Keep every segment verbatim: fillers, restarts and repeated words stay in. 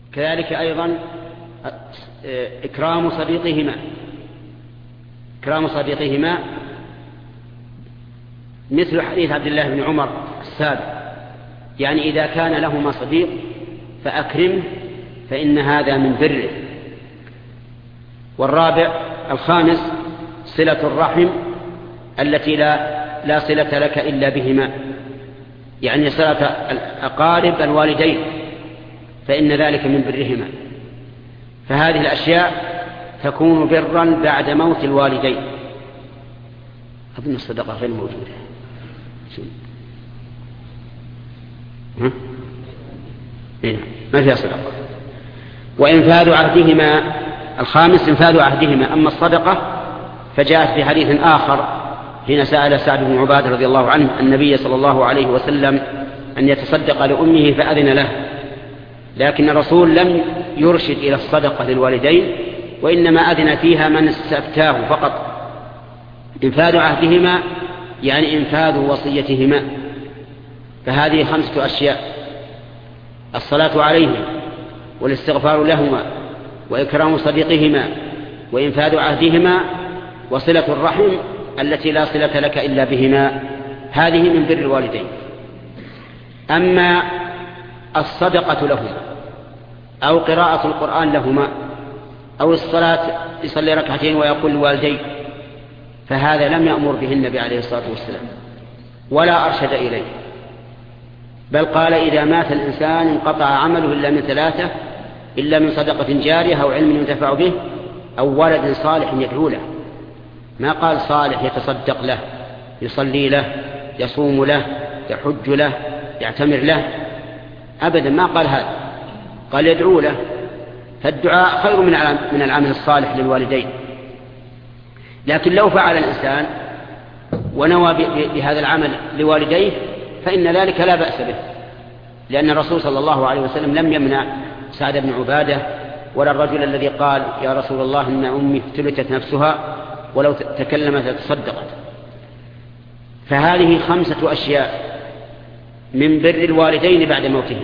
كذلك أيضا إكرام صديقهما إكرام صديقهما مثل حديث عبد الله بن عمر السابق، يعني إذا كان لهما صديق فأكرمه فإن هذا من بره. والرابع الخامس صلة الرحم التي لا لا صلة لك إلا بهما، يعني صلة الأقارب الوالدين فإن ذلك من برهما. فهذه الأشياء تكون برا بعد موت الوالدين. أظن الصدقة غير موجودة. ها؟ إيه؟ ما فيها صدقة. وإنفاذ عهدهما الخامس إنفاذ عهدهما. أما الصدقة فجاءت في حديث آخر حين سأل سعد بن عبادة رضي الله عنه النبي صلى الله عليه وسلم أن يتصدق لأمه فأذن له، لكن الرسول لم يرشد إلى الصدقة للوالدين وإنما أذن فيها من استفتاه فقط. إنفاذ عهدهما يعني إنفاذ وصيتهما. فهذه خمسة أشياء: الصلاة عليهم والاستغفار لهما وإكرام صديقهما وإنفاذ عهدهما وصلة الرحم التي لا صلة لك إلا بهما. هذه من بر الوالدين. أما الصدقة لهما أو قراءة القرآن لهما أو الصلاة يصلي ركعتين ويقول لوالديه فهذا لم يأمر به النبي عليه الصلاة والسلام ولا أرشد إليه، بل قال إذا مات الإنسان انقطع عمله إلا من ثلاثة: إلا من صدقة جارية أو علم ينتفع به أو ولد صالح يدعو له. ما قال صالح يتصدق له، يصلي له، يصوم له، يحج له، يعتمر له، أبدا ما قال هذا، قال يدعو له. فالدعاء خير من العمل الصالح للوالدين. لكن لو فعل الإنسان ونوى بهذا العمل لوالديه فإن ذلك لا بأس به، لأن الرسول صلى الله عليه وسلم لم يمنع سعد بن عبادة ولا الرجل الذي قال يا رسول الله إن أمي افتلتت نفسها ولو تكلمت تصدقت. فهذه خمسة أشياء من بر الوالدين بعد موتهم.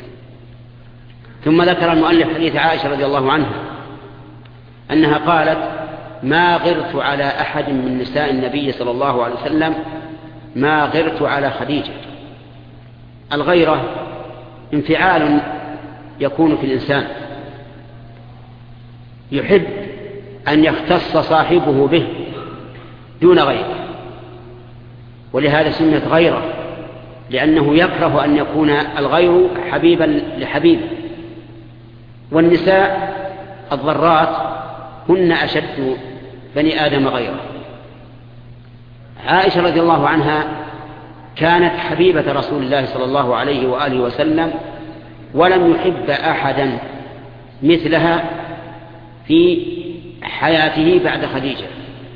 ثم ذكر المؤلف حديث عائشة رضي الله عنها أنها قالت ما غرت على أحد من نساء النبي صلى الله عليه وسلم ما غرت على خديجة. الغيرة انفعال يكون في الإنسان يحب أن يختص صاحبه به دون غيره، ولهذا سميت غيرة، لأنه يكره أن يكون الغير حبيبا لحبيبه. والنساء الضرات هن أشد بني آدم غيره. عائشة رضي الله عنها كانت حبيبة رسول الله صلى الله عليه وآله وسلم، ولم يحب أحدا مثلها في حياته بعد خديجة،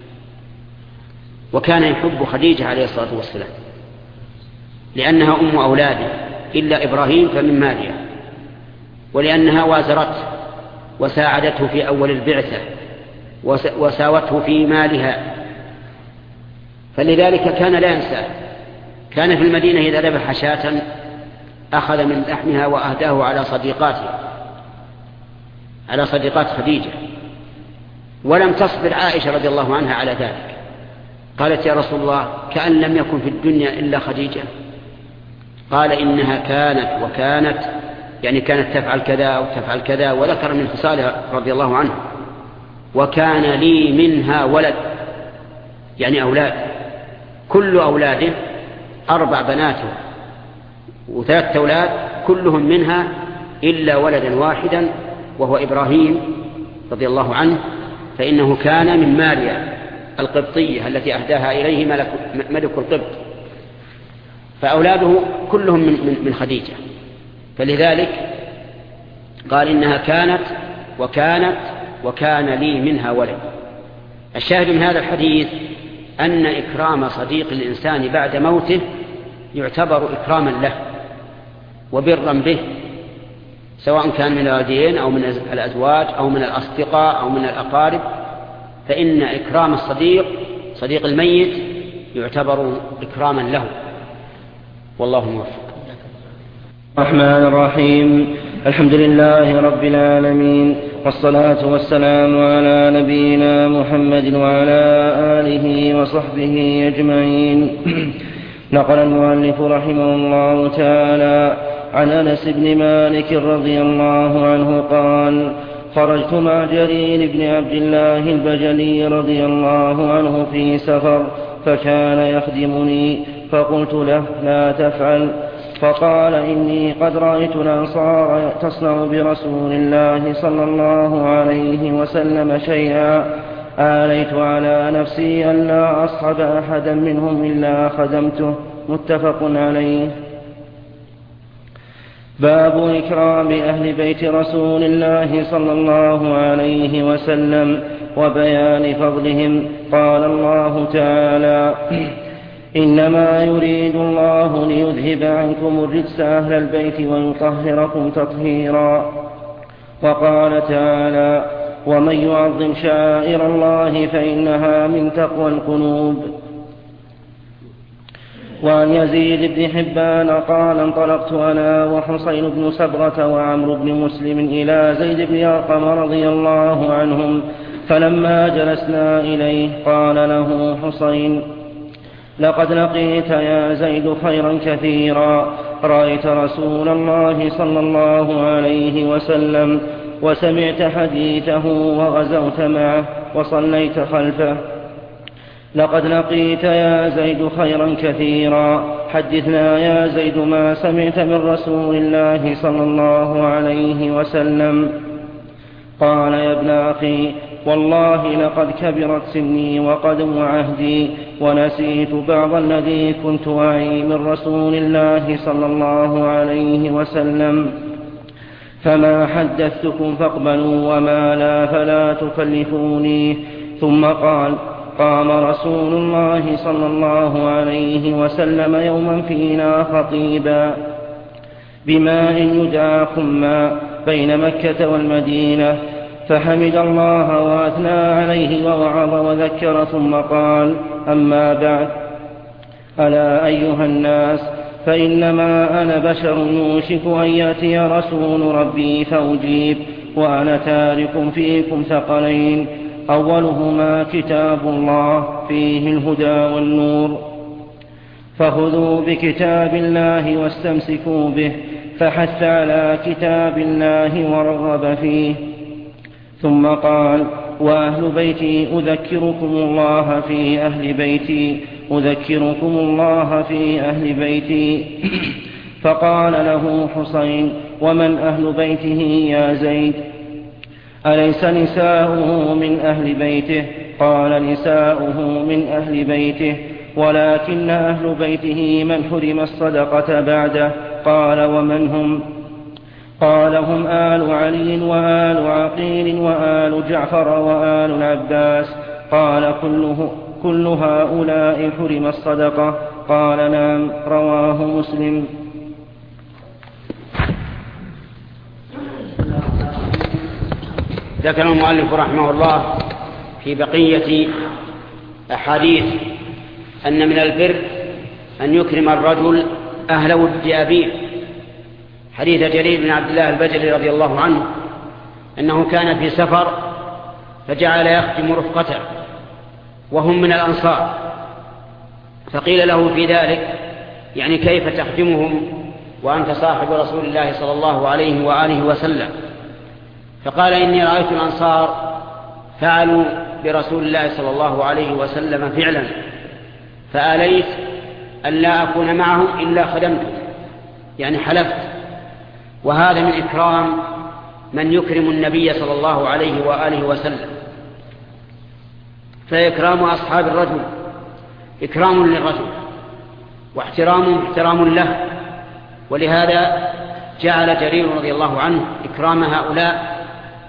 وكان يحب خديجة عليه الصلاة والسلام لأنها أم أولاده إلا إبراهيم فمن مالها، ولأنها وازرته وساعدته في أول البعثة وساوته في مالها، فلذلك كان لا ينسى. كان في المدينة إذا ذبح شاة أخذ من لحمها وأهداه على صديقاته على صديقات خديجة. ولم تصبر عائشة رضي الله عنها على ذلك، قالت يا رسول الله كأن لم يكن في الدنيا إلا خديجة. قال إنها كانت وكانت يعني كانت تفعل كذا وتفعل كذا، وذكر من خصالها رضي الله عنه. وكان لي منها ولد يعني أولاد، كل أولاده أربع بناته وثلاثة أولاد كلهم منها إلا ولدا واحدا وهو إبراهيم رضي الله عنه، فإنه كان من ماريا القبطية التي أهداها إليه ملك, ملك القبط، فأولاده كلهم من, من خديجة. فلذلك قال إنها كانت وكانت وكان لي منها ولد. الشاهد من هذا الحديث أن إكرام صديق الإنسان بعد موته يعتبر إكراما له وبرا به، سواء كان من الوالدين أو من الأزواج أو من الأصدقاء أو من الأقارب، فإن إكرام الصديق صديق الميت يعتبر إكراما له. والله موفق. الرحمن الرحيم. الحمد لله رب العالمين، والصلاة والسلام على نبينا محمد وعلى آله وصحبه أجمعين. نقل المؤلف رحمه الله تعالى عن أنس بن مالك رضي الله عنه قال: خرجت مع جرير بن عبد الله البجلي رضي الله عنه في سفر، فكان يخدمني، فقلت له: لا تفعل. فقال: إني قد رأيت الأنصار تصنع برسول الله صلى الله عليه وسلم شيئا، آليت على نفسي أن لا أصحب أحدا منهم إلا خدمته. متفق عليه. باب إكرام أهل بيت رسول الله صلى الله عليه وسلم وبيان فضلهم. قال الله تعالى: إنما يريد الله ليذهب عنكم الرجس أهل البيت ويطهركم تطهيرا. وقال تعالى: ومن يعظم شعائر الله فإنها من تقوى القلوب. وعن يزيد بن حبان قال: انطلقت أنا وحصين بن سبغة وعمرو بن مسلم إلى زيد بن أرقم رضي الله عنهم، فلما جلسنا إليه قال له حصين: لقد لقيت يا زيد خيرا كثيرا، رأيت رسول الله صلى الله عليه وسلم وسمعت حديثه وغزوت معه وصليت خلفه. لقد لقيت يا زيد خيرا كثيرا، حدثنا يا زيد ما سمعت من رسول الله صلى الله عليه وسلم. قال: يا ابن أخي، والله لقد كبرت سني وقدم عهدي، ونسيت بعض الذي كنت أعي من رسول الله صلى الله عليه وسلم، فما حدثتكم فاقبلوا، وما لا فلا تكلفوني. ثم قال: قام رسول الله صلى الله عليه وسلم يوما فينا خطيبا بماء يدعى خما بين مكة والمدينة، فحمد الله وأثنى عليه ووعظ وذكر، ثم قال: أما بعد، ألا أيها الناس، فإنما أنا بشر يوشك أن يأتي رسول ربي فأجيب، وأنا تارك فيكم ثقلين، أولهما كتاب الله فيه الهدى والنور، فخذوا بكتاب الله واستمسكوا به، فحث على كتاب الله ورغب فيه. ثم قال: وأهل بيتي أذكركم الله في أهل بيتي أذكركم الله في أهل بيتي. فقال له حسين: ومن أهل بيته يا زيد؟ أليس نساؤه من أهل بيته؟ قال: نساؤه من أهل بيته، ولكن أهل بيته من حرم الصدقة بعده. قال: ومن هم؟ قال: هم آل علي وآل عقيل وآل جعفر وآل العباس. قال: كله كل هؤلاء حرم الصدقة؟ قال: نعم. رواه مسلم. ذكر المؤلف رحمه الله في بقية أحاديث أن من البر أن يكرم الرجل أهل ود أبيه. حديث جرير بن عبد الله البجلي رضي الله عنه أنه كان في سفر فجعل يخدم رفقته وهم من الأنصار، فقيل له في ذلك: يعني كيف تخدمهم وأنت صاحب رسول الله صلى الله عليه وآله وسلم؟ فقال: إني رأيت الأنصار فعلوا برسول الله صلى الله عليه وسلم فعلا، فآليت أن لا أكون معهم إلا خدمته، يعني حلفت. وهذا من إكرام من يكرم النبي صلى الله عليه وآله وسلم. فإكرام أصحاب الرجل إكرام للرجل، واحترام احترام له، ولهذا جعل جرير رضي الله عنه إكرام هؤلاء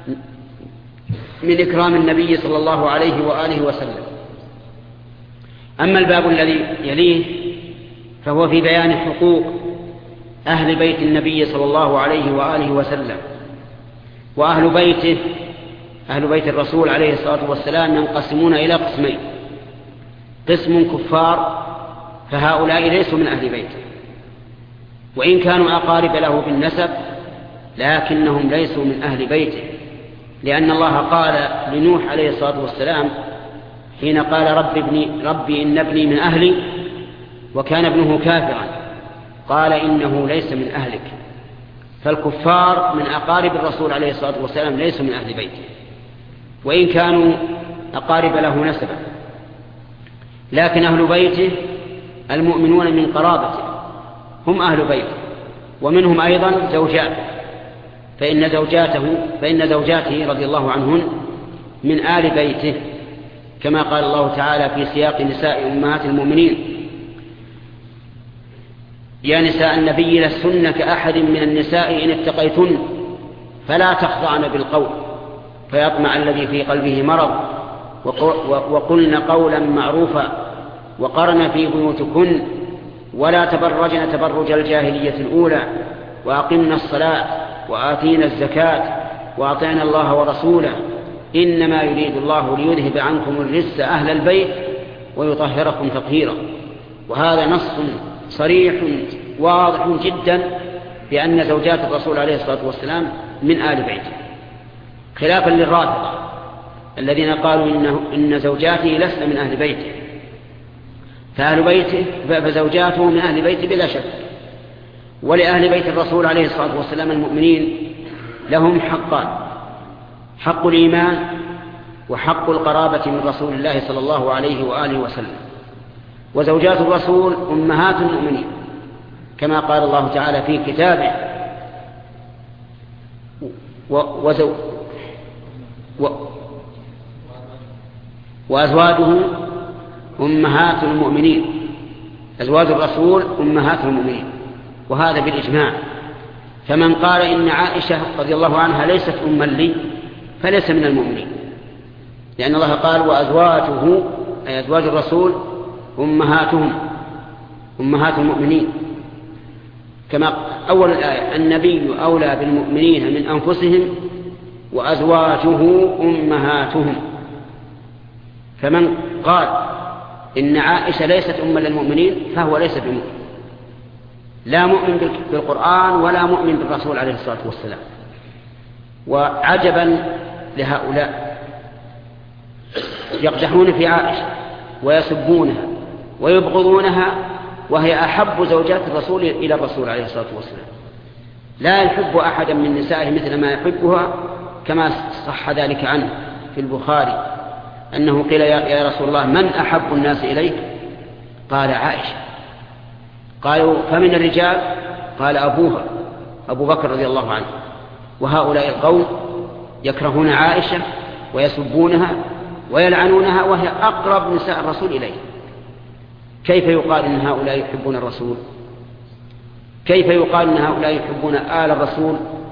من إكرام النبي صلى الله عليه وآله وسلم. أما الباب الذي يليه فهو في بيان حقوق أهل بيت النبي صلى الله عليه وآله وسلم. وأهل بيته أهل بيت الرسول عليه الصلاة والسلام ينقسمون إلى قسمين: قسم كفار، فهؤلاء ليسوا من أهل بيته، وإن كانوا أقارب له بالنسب لكنهم ليسوا من أهل بيته، لأن الله قال لنوح عليه الصلاة والسلام حين قال رب ابني ربي إن ابني من أهلي وكان ابنه كافرا، قال إنه ليس من أهلك. فالكفار من أقارب الرسول عليه الصلاة والسلام ليسوا من أهل بيته، وإن كانوا أقارب له نسبا، لكن أهل بيته المؤمنون من قرابته هم أهل بيته، ومنهم أيضا زوجاته، فإن زوجاته فإن زوجاته رضي الله عنهن من آل بيته، كما قال الله تعالى في سياق نساء أمهات المؤمنين: يا نساء النبي لستن كأحد من النساء إن اتقيتن فلا تخضعن بالقول فيطمع الذي في قلبه مرض وقلن قولا معروفا وقرن في بيوتكن ولا تبرجن تبرج الجاهلية الأولى وأقمنا الصلاة وآتينا الزكاة وأطعنا الله ورسوله إنما يريد الله ليذهب عنكم الرجس أهل البيت ويطهركم تطهيرا. وهذا نص صريح واضح جدا بأن زوجات الرسول عليه الصلاة والسلام من آل بيته، خلافا للرافضة الذين قالوا إنه إن زوجاته لسن من أهل بيته، فأهل بيته فزوجاته من أهل بيته بلا شك. ولأهل بيت الرسول عليه الصلاة والسلام المؤمنين لهم حقان: حق الإيمان وحق القرابة من رسول الله صلى الله عليه وآله وسلم. وزوجات الرسول أمهات المؤمنين كما قال الله تعالى في كتابه: وزو و وأزواجه أمهات المؤمنين. أزواج الرسول أمهات المؤمنين، وهذا بالإجماع. فمن قال إن عائشة رضي الله عنها ليست أما لي فليس من المؤمنين، لأن الله قال: وأزواجه أي أزواج الرسول أمهاتهم أمهات المؤمنين، كما أول الآية: النبي أولى بالمؤمنين من أنفسهم وأزواجه أمهاتهم. فمن قال إن عائشة ليست أما للمؤمنين فهو ليس بمؤمن، لا مؤمن بالقرآن ولا مؤمن بالرسول عليه الصلاة والسلام. وعجبا لهؤلاء يقدحون في عائشة ويسبونها ويبغضونها وهي أحب زوجات الرسول إلى الرسول عليه الصلاة والسلام، لا يحب أحدا من نسائه مثل ما يحبها، كما صح ذلك عنه في البخاري أنه قيل: يا رسول الله من أحب الناس إليك؟ قال: عائشة. قالوا: فمن الرجال؟ قال: أبوها أبو بكر رضي الله عنه. وهؤلاء القوم يكرهون عائشة ويسبونها ويلعنونها وهي أقرب نساء الرسول إليه. كيف يقال إن هؤلاء يحبون الرسول؟ كيف يقال إن هؤلاء يحبون آل الرسول؟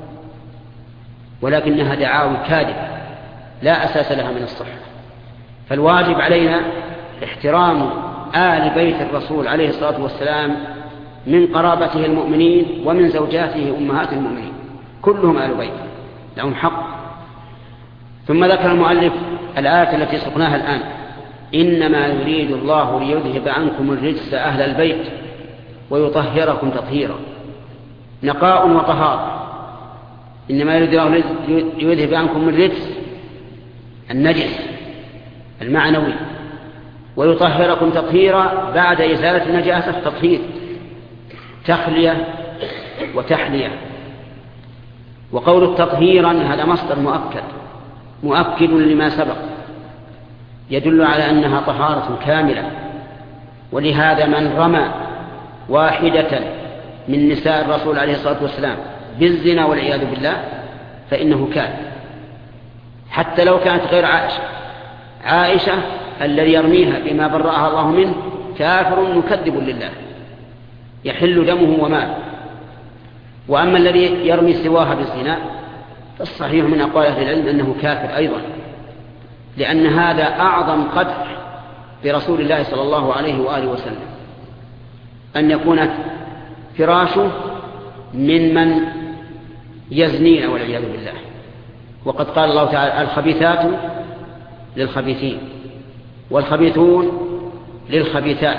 ولكنها دعاوى كاذبة لا أساس لها من الصحة. فالواجب علينا احترام آل بيت الرسول عليه الصلاة والسلام من قرابته المؤمنين ومن زوجاته أمهات المؤمنين، كلهم آل بيت لهم حق. ثم ذكر المؤلف الآية التي سقناها الآن: إنما يريد الله ليذهب عنكم الرجس أهل البيت ويطهركم تطهيرا. نقاء وطهارة. إنما يريد الله ليذهب عنكم الرجس النجس المعنوي ويطهركم تطهيرا، بعد إزالة النجاسة تطهير، تخلية وتحلية. وقول تطهيرا هذا مصدر مؤكد مؤكد لما سبق، يدل على أنها طهارة كاملة. ولهذا من رمى واحدة من نساء الرسول عليه الصلاة والسلام بالزنا والعياذ بالله فإنه كافر، حتى لو كانت غير عائشة. عائشة الذي يرميها بما برأها الله منه كافر مكذب لله يحل دمه وماله. وأما الذي يرمي سواها بالزنا فالصحيح من أقوال أهل العلم أنه كافر أيضا، لأن هذا أعظم قدح برسول الله صلى الله عليه وآله وسلم، أن يكون فراشه من من يزنين والعياذ بالله. وقد قال الله تعالى: الخبيثات للخبيثين والخبيثون للخبيثات.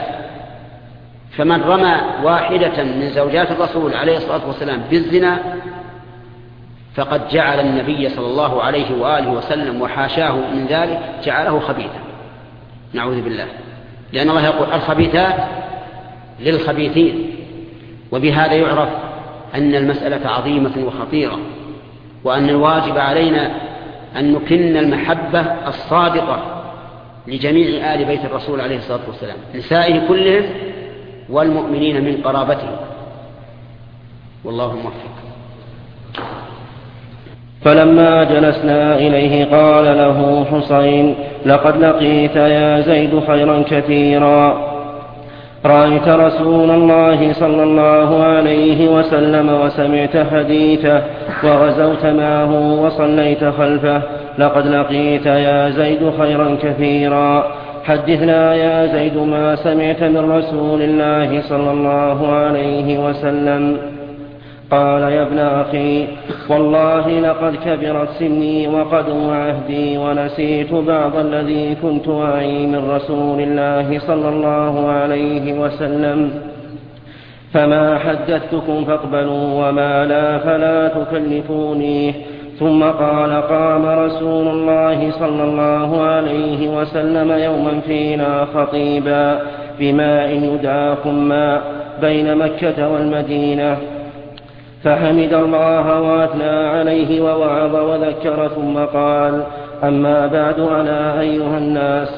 فمن رمى واحدة من زوجات الرسول عليه الصلاة والسلام بالزنا فقد جعل النبي صلى الله عليه وآله وسلم وحاشاه من ذلك جعله خبيثا، نعوذ بالله، لأن الله يقول الخبيثات للخبيثين. وبهذا يعرف أن المسألة عظيمة وخطيرة، وأن الواجب علينا أن نكن المحبة الصادقة لجميع آل بيت الرسول عليه الصلاة والسلام، نسائه كلهم والمؤمنين من قرابته، والله موفق. فلما جلسنا إليه قال له حسين: لقد لقيت يا زيد خيرا كثيرا، رأيت رسول الله صلى الله عليه وسلم وسمعت حديثه وغزوت معه وصليت خلفه، لقد لقيت يا زيد خيرا كثيرا، حدثنا يا زيد ما سمعت من رسول الله صلى الله عليه وسلم. قال: يا ابن أخي، والله لقد كبرت سني وقدم عهدي ونسيت بعض الذي كنت أعي من رسول الله صلى الله عليه وسلم، فما حدثتكم فاقبلوا وما لا فلا تكلفوني. ثم قال: قام رسول الله صلى الله عليه وسلم يوما فينا خطيبا بماء يدعى خماء بين مكة والمدينة، فحمد الله وأثنى عليه ووعظ وذكر، ثم قال: أما بعد، أنا أيها الناس،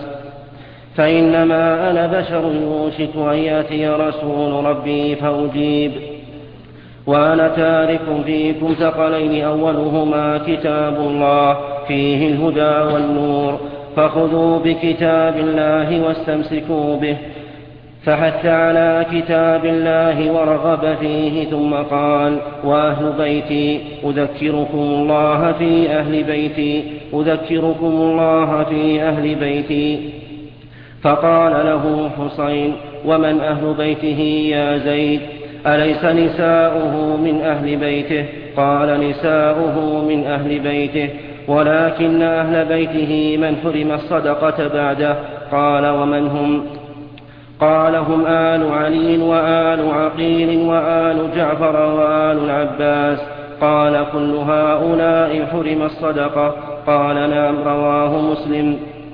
فإنما أنا بشر يوشك أن يأتي رسول ربي فأجيب، وأنا تارك فيكم ثقلين، أولهما كتاب الله فيه الهدى والنور، فخذوا بكتاب الله واستمسكوا به. فحث على كتاب الله ورغب فيه، ثم قال: وأهل بيتي أذكركم الله في أهل بيتي أذكركم الله في أهل بيتي. فقال له حسين: ومن أهل بيته يا زيد؟ أليس نساؤه من أهل بيته؟ قال: نساؤه من أهل بيته، ولكن أهل بيته من حرم الصدقة بعده. قال: ومن هم؟ قال: هم آل علي وآل عقيل وآل جعفر وآل العباس. قال: كل هؤلاء حرم الصدقة؟ قال: نعم. رواه مسلم.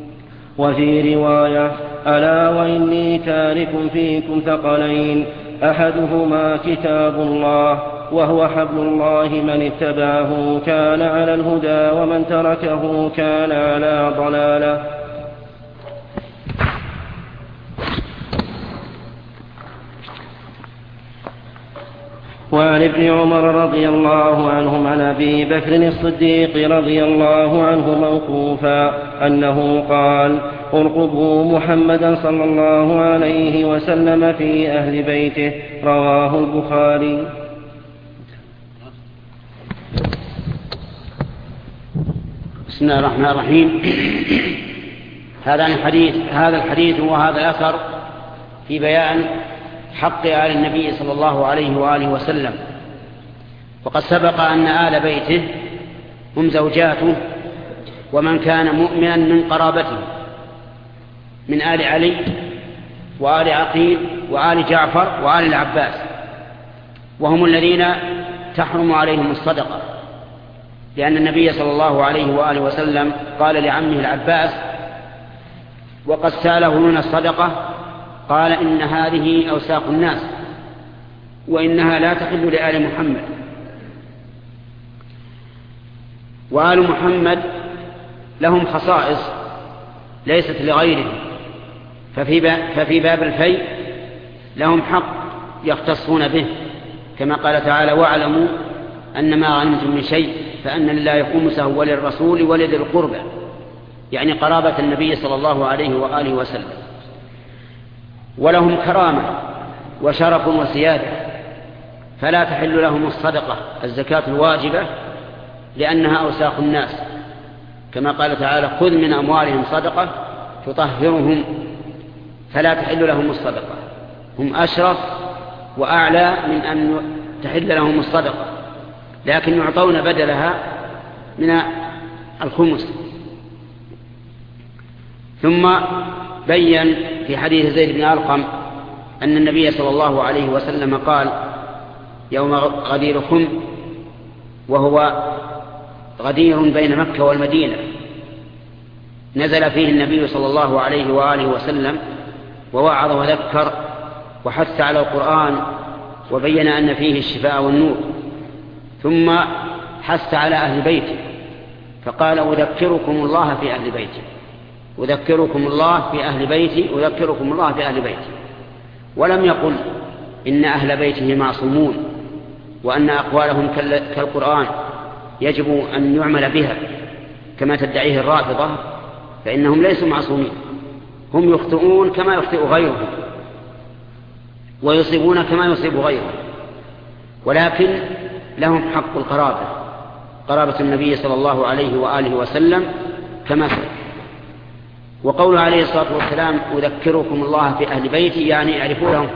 وفي رواية: ألا وإني تارك فيكم ثقلين، أحدهما كتاب الله وهو حبل الله، من اتبعه كان على الهدى ومن تركه كان على ضلالة. وعن ابن عمر رضي الله عنهم عن أبي بكر الصديق رضي الله عنه موقوفا أنه قال: ارقبوا محمدا صلى الله عليه وسلم في أهل بيته. رواه البخاري. بسم الله الرحمن الرحيم. هذا الحديث هذا الحديث وهذا الأثر في بيان حق آل النبي صلى الله عليه وآله وسلم. وقد سبق أن آل بيته هم زوجاته ومن كان مؤمنا من قرابته من آل علي وآل عقيل وآل جعفر وآل العباس، وهم الذين تحرم عليهم الصدقة، لأن النبي صلى الله عليه وآله وسلم قال لعمه العباس وقد سأله من الصدقة، قال: إن هذه أوساق الناس وإنها لا تحل لآل محمد. وآل محمد لهم خصائص ليست لغيرهم، ففي ففي باب الفيء لهم حق يختصون به، كما قال تعالى: واعلموا أن ما غنمتم من شيء فأن لله خمسه وللرسول ولذي القربى، يعني قرابة النبي صلى الله عليه وآله وسلم. ولهم كرامة وشرف وسيادة، فلا تحل لهم الصدقة الزكاة الواجبة لأنها أوساخ الناس، كما قال تعالى: خذ من أموالهم صدقة تطهرهم، فلا تحل لهم الصدقة. هم أشرف وأعلى من أن تحل لهم الصدقة، لكن يعطون بدلها من الخمس. ثم بين في حديث زيد بن أرقم أن النبي صلى الله عليه وسلم قال يوم غدير خم، وهو غدير بين مكة والمدينة، نزل فيه النبي صلى الله عليه وآله وسلم ووعظ وذكر وحث على القرآن وبين أن فيه الشفاء والنور، ثم حث على أهل بيته فقال أذكركم الله في أهل بيتي، أذكركم الله في أهل بيتي، أذكركم الله في أهل بيتي. ولم يقل إن أهل بيته معصومون وأن أقوالهم كالقرآن يجب أن يعمل بها كما تدعيه الرافضة، فإنهم ليسوا معصومين، هم يخطئون كما يخطئ غيرهم ويصيبون كما يصيب غيرهم، ولكن لهم حق القرابة، قرابة النبي صلى الله عليه وآله وسلم كما سبق. وقوله عليه الصلاة والسلام أذكركم الله في أهل بيتي يعني اعرفوهم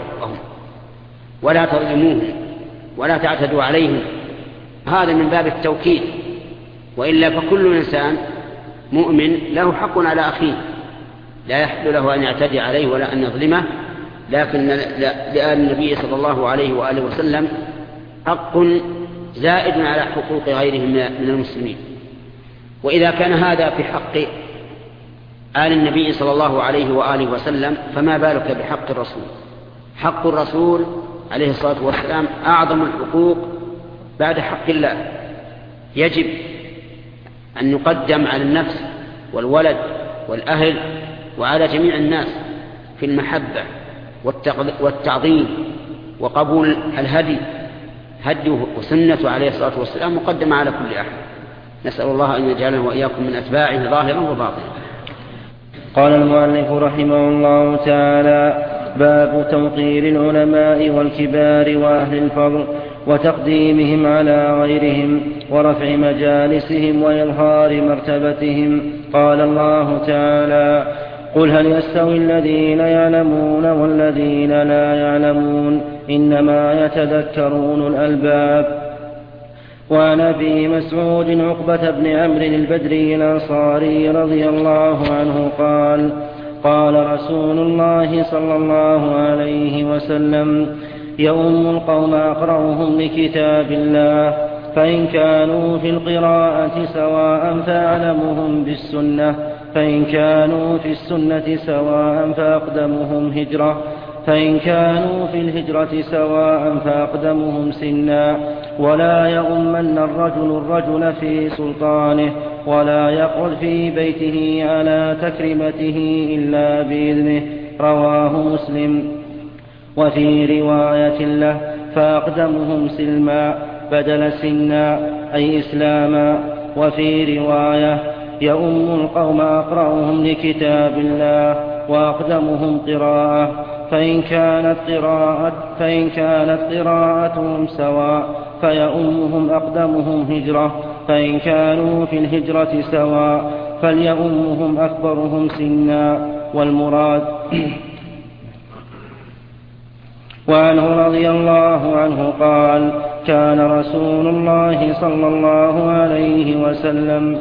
ولا تظلموهم ولا تعتدوا عليهم، هذا من باب التوكيد، وإلا فكل إنسان مؤمن له حق على أخيه لا يحل له أن يعتدي عليه ولا أن يظلمه، لكن لآل النبي صلى الله عليه وآله وسلم حق زائد على حقوق غيره من المسلمين. وإذا كان هذا في حق آل النبي صلى الله عليه وآله وسلم فما بالك بحق الرسول؟ حق الرسول عليه الصلاة والسلام أعظم الحقوق بعد حق الله، يجب أن يقدم على النفس والولد والأهل وعلى جميع الناس في المحبة والتعظيم وقبول الهدي، هديه وسنته عليه الصلاة والسلام مقدمة على كل أحد. نسأل الله أن يجعلنا وإياكم من أتباعه ظاهرا وباطنا. قال المؤلف رحمه الله تعالى: باب توقير العلماء والكبار وأهل الفضل وتقديمهم على غيرهم ورفع مجالسهم وإظهار مرتبتهم. قال الله تعالى: قل هل يستوي الذين يعلمون والذين لا يعلمون إنما يتذكر أولو الألباب. وعن أبي مسعود عقبة بن عمرو البدري الأنصاري رضي الله عنه قال: قال رسول الله صلى الله عليه وسلم: يؤم القوم أقرأهم لكتاب الله، فإن كانوا في القراءة سواء فأعلمهم بالسنة، فإن كانوا في السنة سواء فأقدمهم هجرة، فإن كانوا في الهجرة سواء فأقدمهم سنا. ولا يؤمن الرجل الرجل في سلطانه، ولا يقعد في بيته على تكرمته إلا بإذنه. رواه مسلم. وفي رواية له: فأقدمهم سلما بدل سنا أي إسلاما. وفي رواية: يؤم القوم أقرأهم لكتاب الله وأقدمهم قراءة، فإن كانت قراءة فإن كانت قراءتهم سواء فيؤمهم أقدمهم هجرة، فإن كانوا في الهجرة سواء فليؤمهم أكبرهم سنا. والمراد وعنه رضي الله عنه قال: كان رسول الله صلى الله عليه وسلم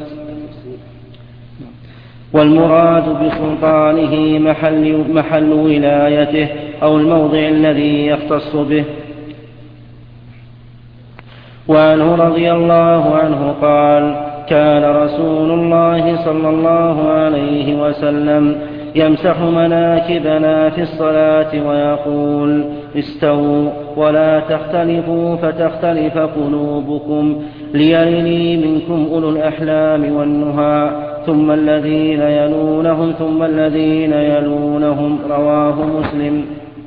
والمراد بسلطانه محل, محل ولايته أو الموضع الذي يختص به. وعنه رضي الله عنه قال: كان رسول الله صلى الله عليه وسلم يمسح مناكبنا في الصلاة ويقول: استووا ولا تختلفوا فتختلف قلوبكم، ليلني منكم أولو الأحلام والنهى، ثم الذين يلونهم ثم الذين يلونهم. رواه مسلم.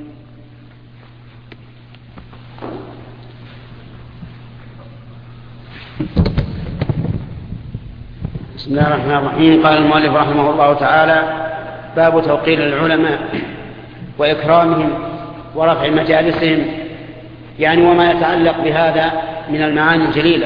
بسم الله الرحمن الرحيم. قال المؤلف رحمه الله تعالى: باب توقير العلماء وإكرامهم ورفع مجالسهم، يعني وما يتعلق بهذا من المعاني الجليلة،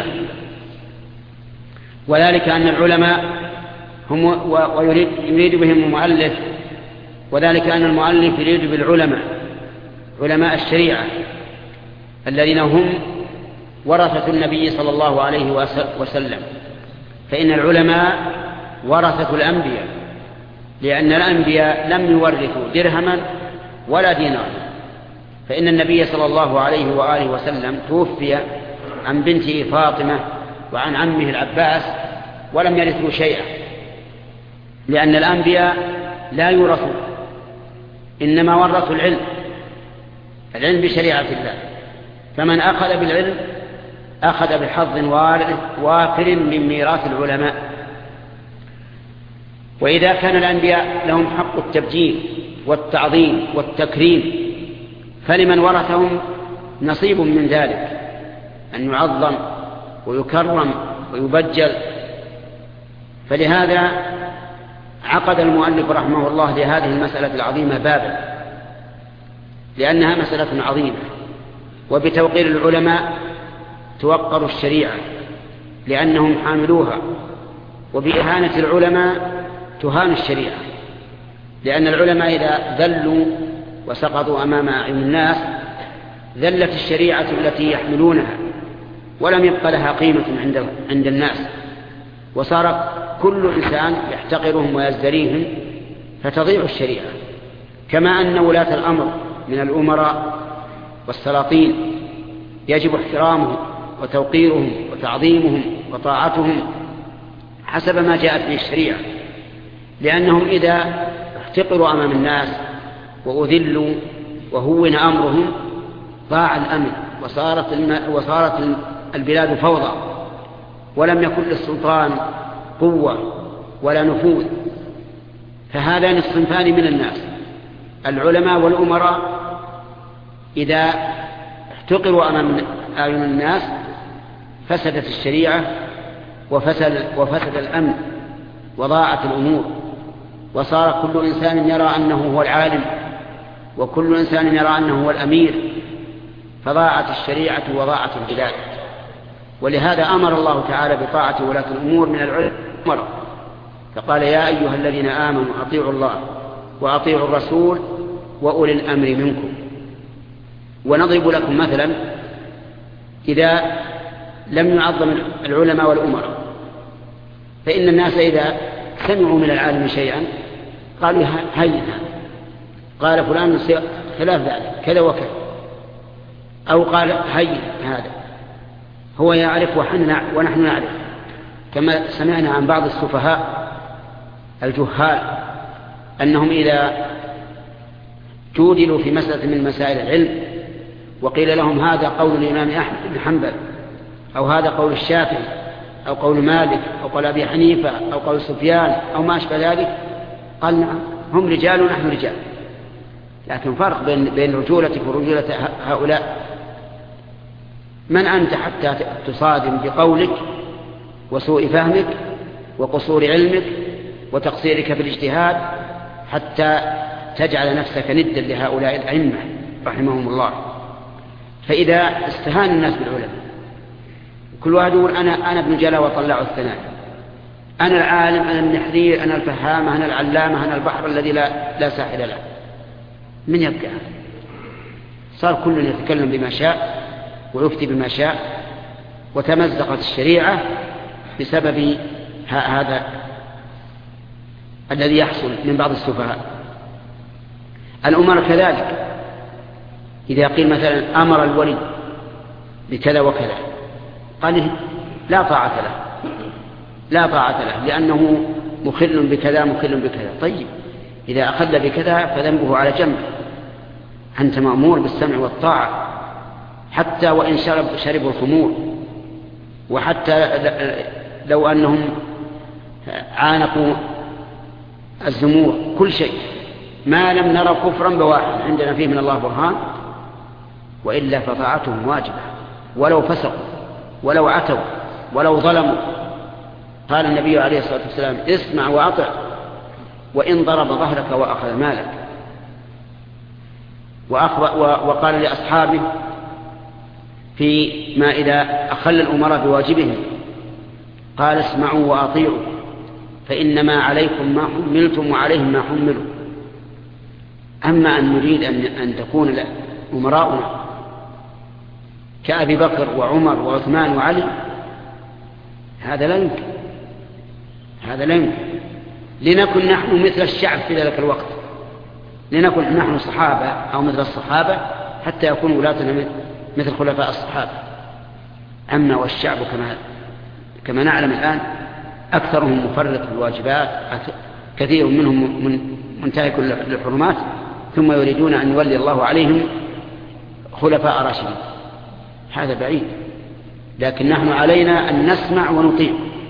وذلك أن العلماء هم ويريد يريد بهم المؤلف، وذلك أن المؤلف يريد بالعلماء علماء الشريعة الذين هم ورثة النبي صلى الله عليه وسلم، فإن العلماء ورثة الأنبياء، لأن الأنبياء لم يورثوا درهما ولا دينارا، فإن النبي صلى الله عليه وآله وسلم توفي عن بنته فاطمة وعن عمه العباس ولم يرثوا شيئا، لأن الأنبياء لا يورثون، إنما ورثوا العلم، العلم بشريعة الله. فمن أخذ بالعلم أخذ بحظ وافر من ميراث العلماء. وإذا كان الأنبياء لهم حق التبجيل والتعظيم والتكريم، فلمن ورثهم نصيب من ذلك، أن يعظم ويكرم ويبجل. فلهذا عقد المؤلف رحمه الله لهذه المسألة العظيمة بابا، لأنها مسألة عظيمة. وبتوقير العلماء توقر الشريعة لأنهم حاملوها، وبإهانة العلماء تهان الشريعة، لأن العلماء إذا ذلوا وسقطوا أمام أعين الناس ذلت الشريعة التي يحملونها، ولم يبق لها قيمة عند عند الناس، وصار كل إنسان يحتقرهم ويزدريهم، فتضيع الشريعة. كما أن ولاة الأمر من الأمراء والسلاطين يجب احترامهم وتوقيرهم وتعظيمهم وطاعتهم حسب ما جاءت به الشريعة، لأنهم إذا احتقروا أمام الناس وأذلوا وهون أمرهم ضاع الأمن، وصارت, الم... وصارت البلاد فوضى، ولم يكن للسلطان قوة ولا نفوذ. فهذان الصنفان من الناس، العلماء والأمراء، إذا احتقروا أمام أعين الناس فسدت الشريعة وفسد, وفسد الأمن وضاعت الأمور، وصار كل إنسان يرى أنه هو العالم، وكل إنسان يرى أنه هو الأمير، فضاعت الشريعة وضاعت البلاد. ولهذا أمر الله تعالى بطاعة ولاة الأمور من العلماء، فقال: يا أيها الذين آمنوا أطيعوا الله وأطيعوا الرسول وأولي الأمر منكم. ونضرب لكم مثلا: إذا لم يعظم العلماء والأمراء، فإن الناس إذا سمعوا من العالم شيئا قالوا: هيا قال فلان خلاف ذلك كذا وكذا، أو قال هيا هذا هو يعرف ونحن نعرف، كما سمعنا عن بعض السفهاء الجهال أنهم إذا جودلوا في مسألة من مسائل العلم وقيل لهم هذا قول الإمام أحمد بن حنبل، أو هذا قول الشافعي، أو قول مالك، أو قول أبي حنيفة، أو قول سفيان، أو ما أشبه ذلك، قال: نعم هم رجال ونحن رجال. لكن فرق بين بين رجولتك ورجولة هؤلاء. من أنت حتى تصادم بقولك وسوء فهمك وقصور علمك وتقصيرك في الاجتهاد حتى تجعل نفسك ندا لهؤلاء الأئمة رحمهم الله؟ فإذا استهان الناس بالعلماء، كل واحد يقول: أنا أنا ابن جلا وطلع الثناء، أنا العالم، أنا النحرير، أنا الفهامة، أنا العلامة، أنا البحر الذي لا لا ساحل له. من يبقى؟ صار كل يتكلم بما شاء ويفتي بما شاء، وتمزقت الشريعة بسبب هذا الذي يحصل من بعض السفهاء. الأمر كذلك، إذا قيل مثلا أمر الولي بكذا وكذا قال: لا طاعة له، لا طاعة له، لأنه مخل بكذا مخل بكذا. طيب، إذا أخذ بكذا فذنبه على جنب، أنت مأمور بالسمع والطاعة، حتى وإن شرب شربوا الخمور، وحتى لو أنهم عانقوا الزمور، كل شيء ما لم نرى كفرا بواحد عندنا فيه من الله برهان، وإلا فطاعتهم واجبة، ولو فسقوا ولو عتوا ولو ظلموا. قال النبي عليه الصلاة والسلام: اسمع وأطع وإن ضرب ظهرك وأخذ مالك. وقال لأصحابه فيما إذا أخل الأمراء بواجبهم، قال: اسمعوا وأطيعوا فإنما عليكم ما حملتم وعليهم ما حملوا. أما أن نريد أن, أن تكون أمراؤنا كأبي بكر وعمر وعثمان وعلي، هذا لا يمكن، هذا لا يمكن. لنكن نحن مثل الشعب في ذلك الوقت، لنكن نحن صحابة أو مثل الصحابة حتى يكون ولاتنا مثل خلفاء الصحابة. أما والشعب كما كما نعلم الآن أكثرهم مفرط في الواجبات، كثير منهم منتهك للحرمات، ثم يريدون أن يولي الله عليهم خلفاء راشدين. هذا بعيد، لكن نحن علينا أن نسمع ونطيع،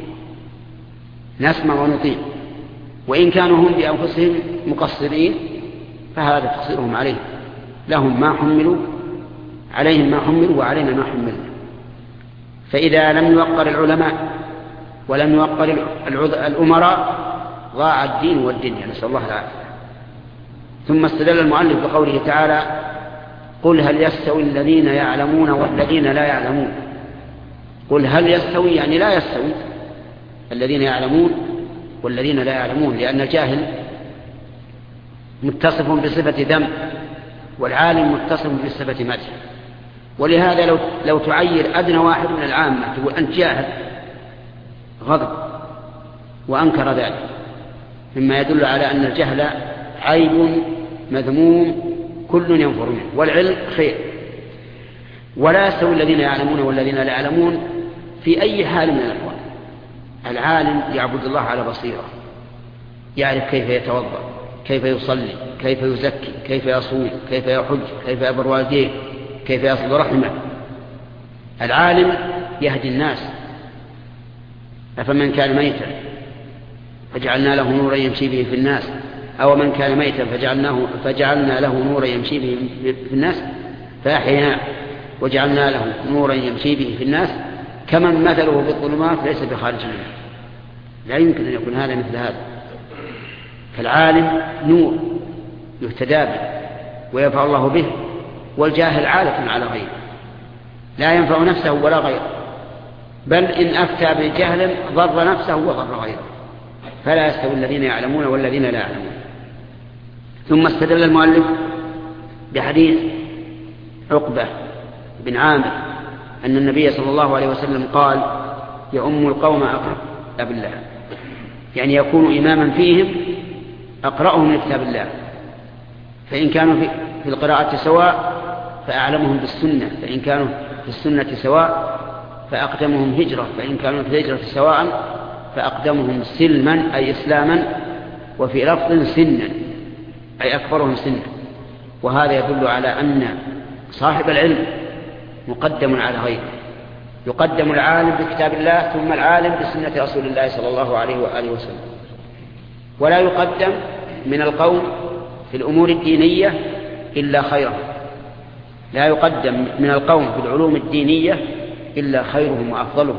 نسمع ونطيع، وإن كانوا هم بأنفسهم مقصرين فهذا تقصيرهم عليهم، لهم ما حملوا، عليهم ما حملوا وعلينا ما حملنا. فإذا لم يوقر العلماء ولم يوقر الأمراء ضاع الدين والدنيا، نسأل الله العافية. ثم استدل المؤلف بقوله تعالى: قل هل يستوي الذين يعلمون والذين لا يعلمون. قل هل يستوي يعني لا يستوي الذين يعلمون والذين لا يعلمون، لأن الجاهل متصف بصفة ذم والعالم متصف بصفة مدح. ولهذا لو, لو تعير أدنى واحد من العامة تقول أنت جاهل غضب وأنكر ذلك، مما يدل على أن الجهل عيب مذموم كل ينفر منه، والعلم خير. ولا يستوي الذين يعلمون والذين لا يعلمون في أي حال من الأحوال. العالم يعبد الله على بصيرة، يعرف كيف يتوضأ، كيف يصلي، كيف يزكي، كيف يصوم، كيف يحج، كيف يبر والديه، كيف يصل رحمه. العالم يهدي الناس. أفمن كان ميتا فجعلنا له نورا يمشي به في الناس، أو من كان ميتا فجعلناه فجعلنا له نورا يمشي به في الناس فأحييناه وجعلنا له نورا يمشي به في الناس كمن مثله بالظلمات ليس بخارج منه. لا يمكن أن يكون هذا مثل هذا. فالعالم نور يهتدى به وينفع الله به، والجاهل عالة على غيره لا ينفع نفسه ولا غيره، بل إن أفتى بالجهل ضر نفسه وضر غيره. فلا يستوي الذين يعلمون والذين لا يعلمون. ثم استدل المؤلف بحديث عقبة بن عامر أن النبي صلى الله عليه وسلم قال: يؤم القوم أقرأ كتاب الله، يعني يكون إماما فيهم أقرأهم لكتاب الله، فإن كانوا في القراءة سواء فأعلمهم بالسنة، فإن كانوا في السنة سواء فأقدمهم هجرة، فإن كانوا في الهجرة سواء فأقدمهم سلما أي إسلاما، وفي لفظ سنا أي أكبرهم سنا. وهذا يدل على أن صاحب العلم مقدم على غيره، يقدم العالم بكتاب الله ثم العالم بسنة رسول الله صلى الله عليه وآله وسلم. ولا يقدم من القوم في الأمور الدينية إلا خيرهم، لا يقدم من القوم في العلوم الدينية إلا خيرهم وأفضلهم.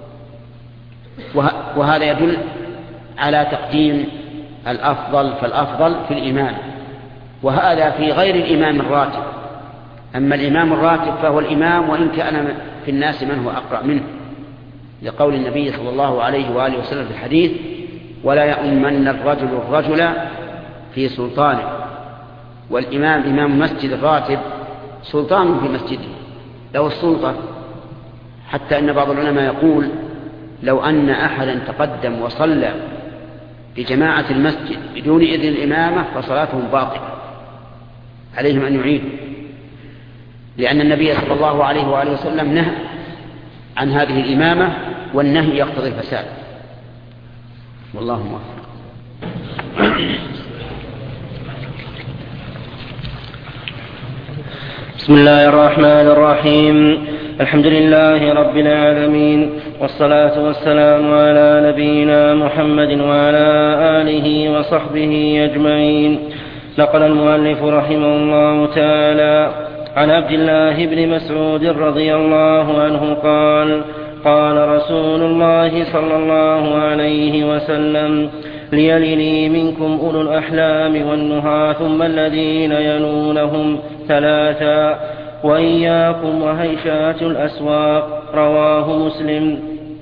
وهذا يدل على تقديم الأفضل فالأفضل في الإمام، وهذا في غير الإمام الراتب. أما الإمام الراتب فهو الإمام وإن كان في الناس من هو أقرأ منه، لقول النبي صلى الله عليه وآله وسلم في الحديث: ولا يؤمن الرجل الرجل في سلطانه. والإمام إمام مسجد الراتب سلطان في مسجده له السلطة، حتى أن بعض العلماء يقول: لو أن أحدا تقدم وصلى بجماعة المسجد بدون إذن الإمامة فصلاتهم باطلة، عليهم أن يعيدوا، لأن النبي صلى الله عليه وآله وسلم نهى عن هذه الإمامة، والنهي يقتضي الفساد. والله موفق. بسم الله الرحمن الرحيم. الحمد لله رب العالمين، والصلاة والسلام على نبينا محمد وعلى آله وصحبه أجمعين. نقل المؤلف رحمه الله تعالى عن عبد الله بن مسعود رضي الله عنه قال: قال رسول الله صلى الله عليه وسلم: ليلني منكم أولو الأحلام والنهى ثم الذين يلونهم ثلاثا، وإياكم وهيشات الأسواق. رواه مسلم.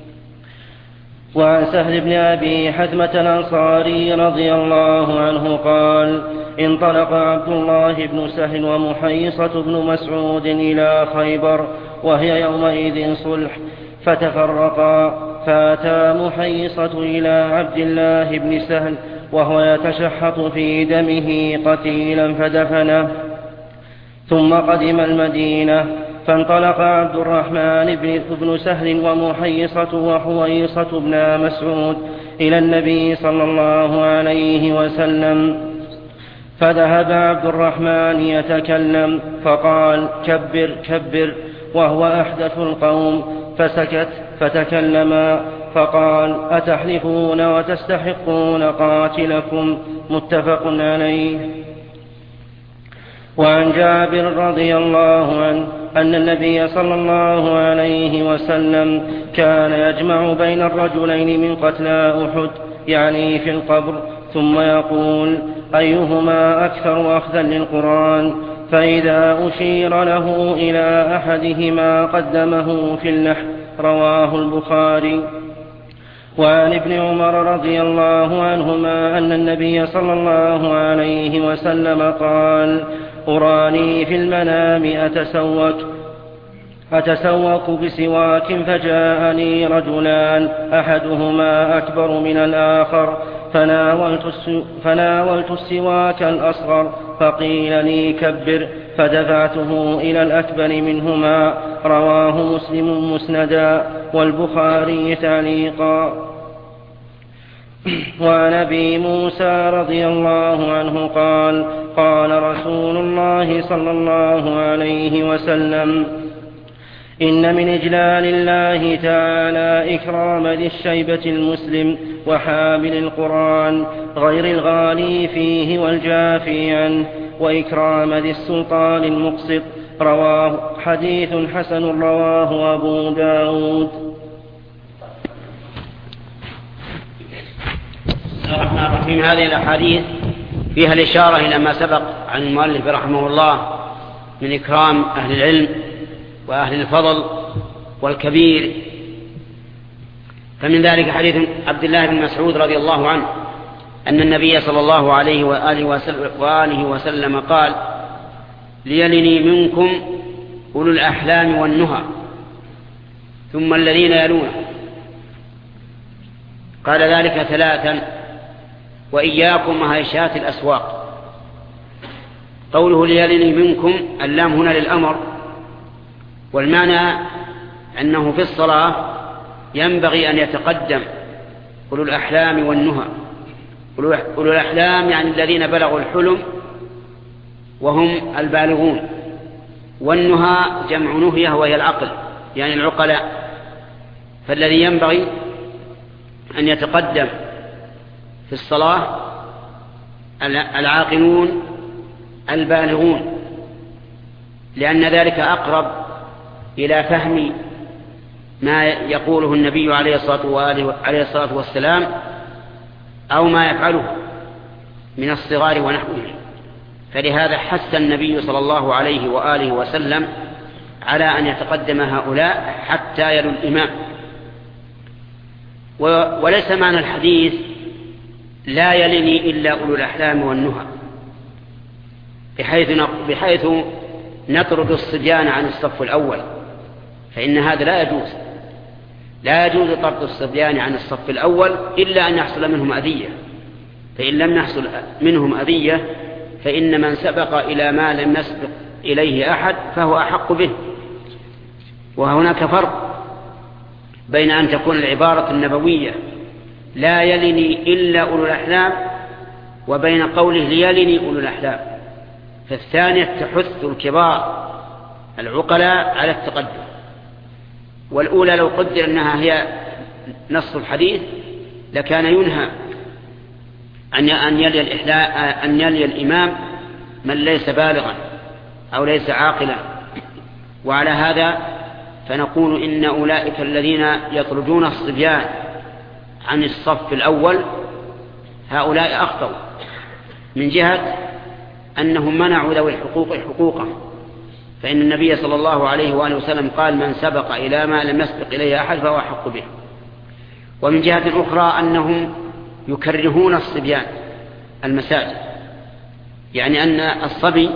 وعن سهل بن أبي حثمة الأنصاري رضي الله عنه قال: انطلق عبد الله بن سهل ومحيصة بن مسعود إلى خيبر وهي يومئذ صلح، فتفرقا، فأتى محيصة إلى عبد الله بن سهل وهو يتشحط في دمه قتيلا فدفنه، ثم قدم المدينة فانطلق عبد الرحمن بن سهل ومحيصة وحويصة بن مسعود إلى النبي صلى الله عليه وسلم، فذهب عبد الرحمن يتكلم فقال: كبر كبر، وهو أحدث القوم، فسكت فتكلما فقال: أتحلفون وتستحقون قاتلكم؟ متفق عليه. وعن جابر رضي الله عنه أن النبي صلى الله عليه وسلم كان يجمع بين الرجلين من قتلى أحد، يعني في القبر، ثم يقول: أيهما أكثر أخذا للقرآن؟ فإذا أشير له إلى أحدهما قدمه في اللحد. رواه البخاري. وعن ابن عمر رضي الله عنهما أن النبي صلى الله عليه وسلم قال: أراني في المنام أتسوك أتسوق بسواك، فجاءني رجلان أحدهما أكبر من الآخر، فناولت, فناولت السواك الأصغر، فقيل لي: كبر، فدفعته إلى الأكبر منهما. رواه مسلم مسندا والبخاري تعليقا. وعن أبي موسى رضي الله عنه قال: قال رسول الله صلى الله عليه وسلم: إن من إجلال الله تعالى إكرام ذي الشيبة المسلم وحامل القرآن غير الغالي فيه والجافي عنه، وإكرام ذي السلطان المقسط. رواه حديث حسن رواه أبو داود. بسم الله الرحمن الرحيم. هذه الأحاديث فيها الإشارة إلى ما سبق عن المؤلف رحمه الله من إكرام أهل العلم وأهل الفضل والكبير. فمن ذلك حديث عبد الله بن مسعود رضي الله عنه أن النبي صلى الله عليه وآله وسلم, وآله وسلم قال: ليلني منكم أولو الأحلام والنهى، ثم الذين يلونه. قال ذلك ثلاثا: وإياكم وهيشات الأسواق. قوله ليلني منكم، اللام هنا للأمر، والمعنى أنه في الصلاة ينبغي أن يتقدم أولو الأحلام والنهى. أولو الأحلام يعني الذين بلغوا الحلم وهم البالغون، والنهى جمع نهية وهي العقل يعني العقلاء. فالذي ينبغي أن يتقدم في الصلاة العاقلون البالغون، لأن ذلك أقرب إلى فهم ما يقوله النبي عليه الصلاة والسلام أو ما يفعله من الصغار ونحوه. فلهذا حث النبي صلى الله عليه وآله وسلم على أن يتقدم هؤلاء حتى يلوا الإمام. وليس معنى الحديث لا يلني إلا أولو الأحلام والنهى بحيث, بحيث نطرد الصبيان عن الصف الأول، فإن هذا لا يجوز. لا يجوز طرد الصبيان عن الصف الأول إلا أن يحصل منهم أذية، فإن لم يحصل منهم أذية فإن من سبق إلى ما لم يسبق إليه أحد فهو أحق به. وهناك فرق بين أن تكون العبارة النبوية لا يلني إلا أولو الأحلام وبين قوله ليلني أولو الأحلام. فالثانية تحث الكبار العقلاء على التقدم، والأولى لو قدر أنها هي نص الحديث لكان ينهى أن يلي الإحلاء أن يلي الإمام من ليس بالغا أو ليس عاقلا. وعلى هذا فنقول إن أولئك الذين يطردون الصبيان عن الصف الأول هؤلاء أخطأوا من جهة أنهم منعوا ذوي الحقوق حقوقهم، فإن النبي صلى الله عليه وآله وسلم قال: من سبق إلى ما لم يسبق إليه أحد فهو أحق به. ومن جهة أخرى أنهم يكرهون الصبيان المساجد، يعني أن الصبي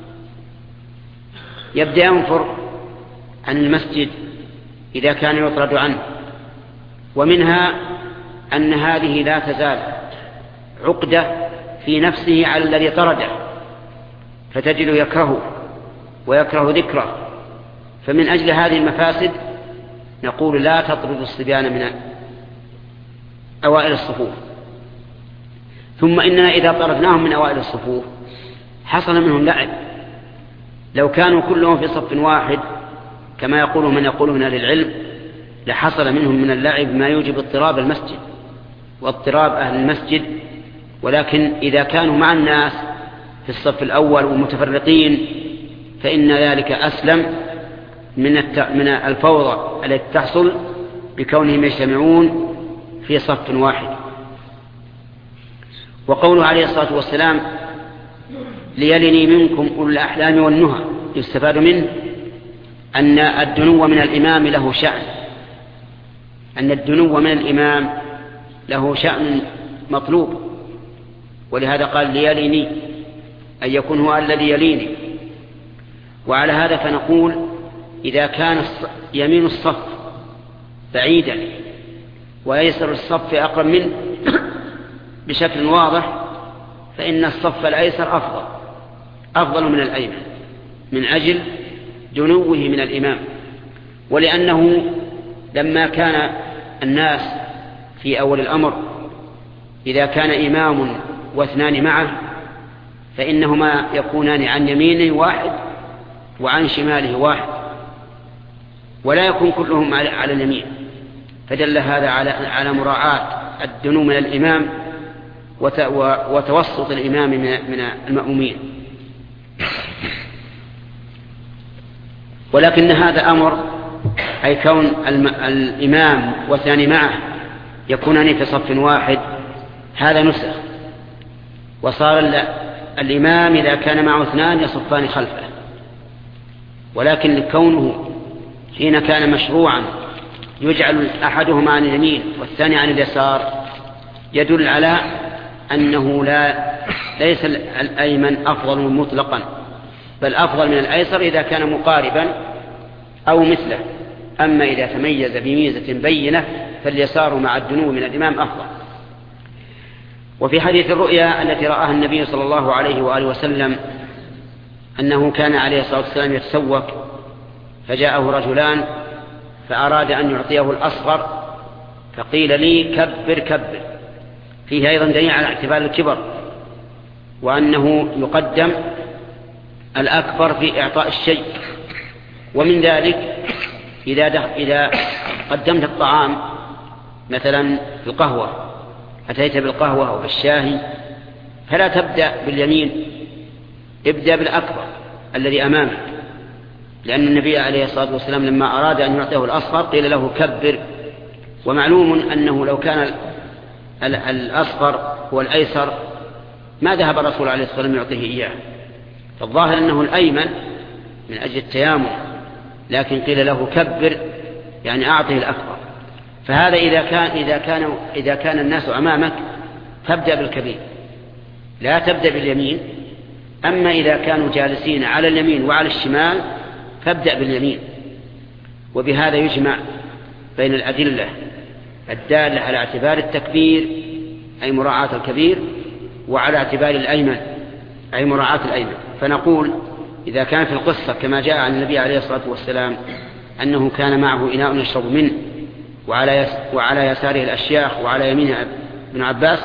يبدأ ينفر عن المسجد إذا كان يطرد عنه. ومنها أن هذه لا تزال عقدة في نفسه على الذي طرده، فتجد يكرهه ويكره ذكره، فمن أجل هذه المفاسد نقول لا تطرد الصبيان من أوائل الصفوف. ثم إننا إذا طردناهم من أوائل الصفوف حصل منهم لعب. لو كانوا كلهم في صف واحد كما يقول من يقول من أهل العلم لحصل منهم من اللعب ما يوجب اضطراب المسجد واضطراب أهل المسجد. ولكن إذا كانوا مع الناس في الصف الأول ومتفرقين فإن ذلك أسلم من من الفوضى التي تحصل بكونهم يجتمعون في صف واحد. وقوله عليه الصلاة والسلام ليلني منكم أولو الأحلام والنهى يستفاد منه أن الدنو من الإمام له شأن أن الدنو من الإمام له شأن مطلوب. ولهذا قال ليلني أن يكون هو الذي يليني. وعلى هذا فنقول إذا كان يمين الصف بعيدا ويسر الصف أقرب منه بشكل واضح فإن الصف الأيسر أفضل أفضل من الأيمن من أجل دنوه من الإمام. ولأنه لما كان الناس في أول الأمر إذا كان إمام واثنان معه فإنهما يكونان عن يمينه واحد وعن شماله واحد ولا يكون كلهم على اليمين. فدل هذا على على مراعاة الدنو من الإمام وتوسط الإمام من المأمومين. ولكن هذا أمر أي كون الإمام واثنان معه يكونان في صف واحد هذا نسخ. وصار الإمام إذا كان معه اثنان يصفان خلفه. ولكن كونه حين كان مشروعا يجعل أحدهما عن اليمين والثاني عن اليسار يدل على أنه لا ليس الأيمن أفضل مطلقا بل أفضل من الأيسر إذا كان مقاربا أو مثله. أما إذا تميز بميزة بينة فاليسار مع الدنو من الإمام أفضل. وفي حديث الرؤيا التي رآها النبي صلى الله عليه وآله وسلم أنه كان عليه الصلاة والسلام يتسوق فجاءه رجلان فأراد أن يعطيه الأصغر فقيل لي كبر كبر. فيه أيضا دليل على اعتبار الكبر وأنه يقدم الأكبر في إعطاء الشيء. ومن ذلك إذا, إذا قدمت الطعام مثلا في القهوة أتيت بالقهوة أو بالشاهي فلا تبدأ باليمين ابدأ بالأكبر الذي أمامك. لأن النبي عليه الصلاة والسلام لما أراد أن يعطيه الأصغر قيل له كبر. ومعلوم أنه لو كان الأصغر هو الأيسر ما ذهب الرسول عليه الصلاة والسلام يعطيه إياه. فالظاهر أنه الأيمن من أجل التيامن لكن قيل له كبر يعني أعطه الأكبر. فهذا إذا كان, إذا كان, إذا كان الناس أمامك فابدأ بالكبير لا تبدأ باليمين. أما إذا كانوا جالسين على اليمين وعلى الشمال فابدأ باليمين. وبهذا يجمع بين الأدلة الدالة على اعتبار التكبير أي مراعاة الكبير وعلى اعتبار الأيمن أي مراعاة الأيمن. فنقول إذا كان في القصة كما جاء عن النبي عليه الصلاة والسلام أنه كان معه إناء يشرب منه وعلى, يس وعلى يساره الأشياخ وعلى يمينه ابن عباس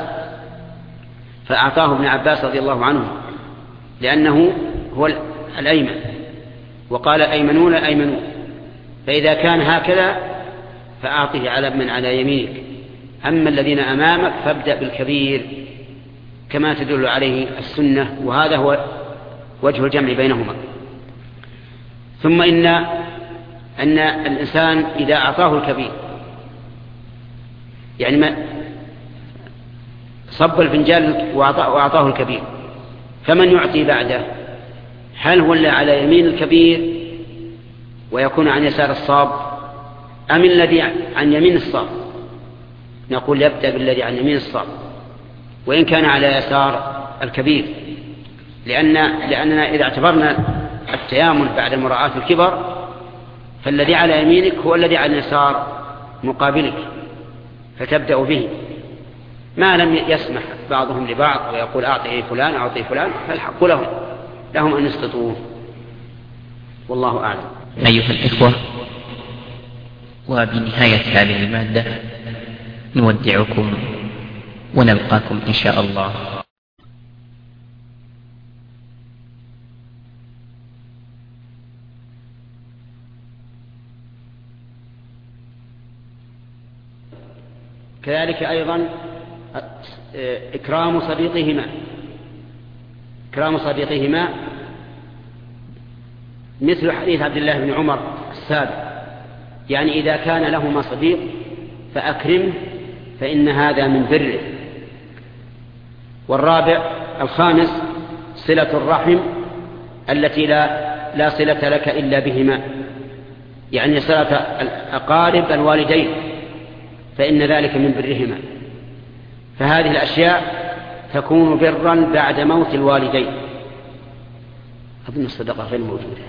فأعطاه ابن عباس رضي الله عنه لأنه هو الأيمن وقال أيمنون أيمنون. فإذا كان هكذا فأعطه على من على يمينك. أما الذين أمامك فابدأ بالكبير كما تدل عليه السنة. وهذا هو وجه الجمع بينهما. ثم إن, أن الإنسان إذا أعطاه الكبير يعني ما صب الفنجان وأعطاه الكبير فمن يعطي بعده هل هو اللي على يمين الكبير ويكون عن يسار الصاب أم الذي عن يمين الصاب؟ نقول يبدأ بالذي عن يمين الصاب وإن كان على يسار الكبير. لأن لأننا إذا اعتبرنا التيامن بعد مراعاة الكبر فالذي على يمينك هو الذي على اليسار مقابلك فتبدأ به ما لم يسمح بعضهم لبعض ويقول أعطي فلان أعطي فلان فالحق لهم لهم أن يسقطوه. والله أعلم. أيها الإخوة، وبنهاية هذه المادة نودعكم ونلقاكم إن شاء الله. كذلك أيضا إكرام صديقهما إكرام صديقهما مثل حديث عبد الله بن عمر السابق، يعني إذا كان لهما صديق فأكرمه فإن هذا من بره. والرابع الخامس صلة الرحم التي لا, لا صلة لك إلا بهما، يعني صلة الأقارب الوالدين فإن ذلك من برهما. فهذه الأشياء تكون برا بعد موت الوالدين. أظن الصدقة غير موجودة.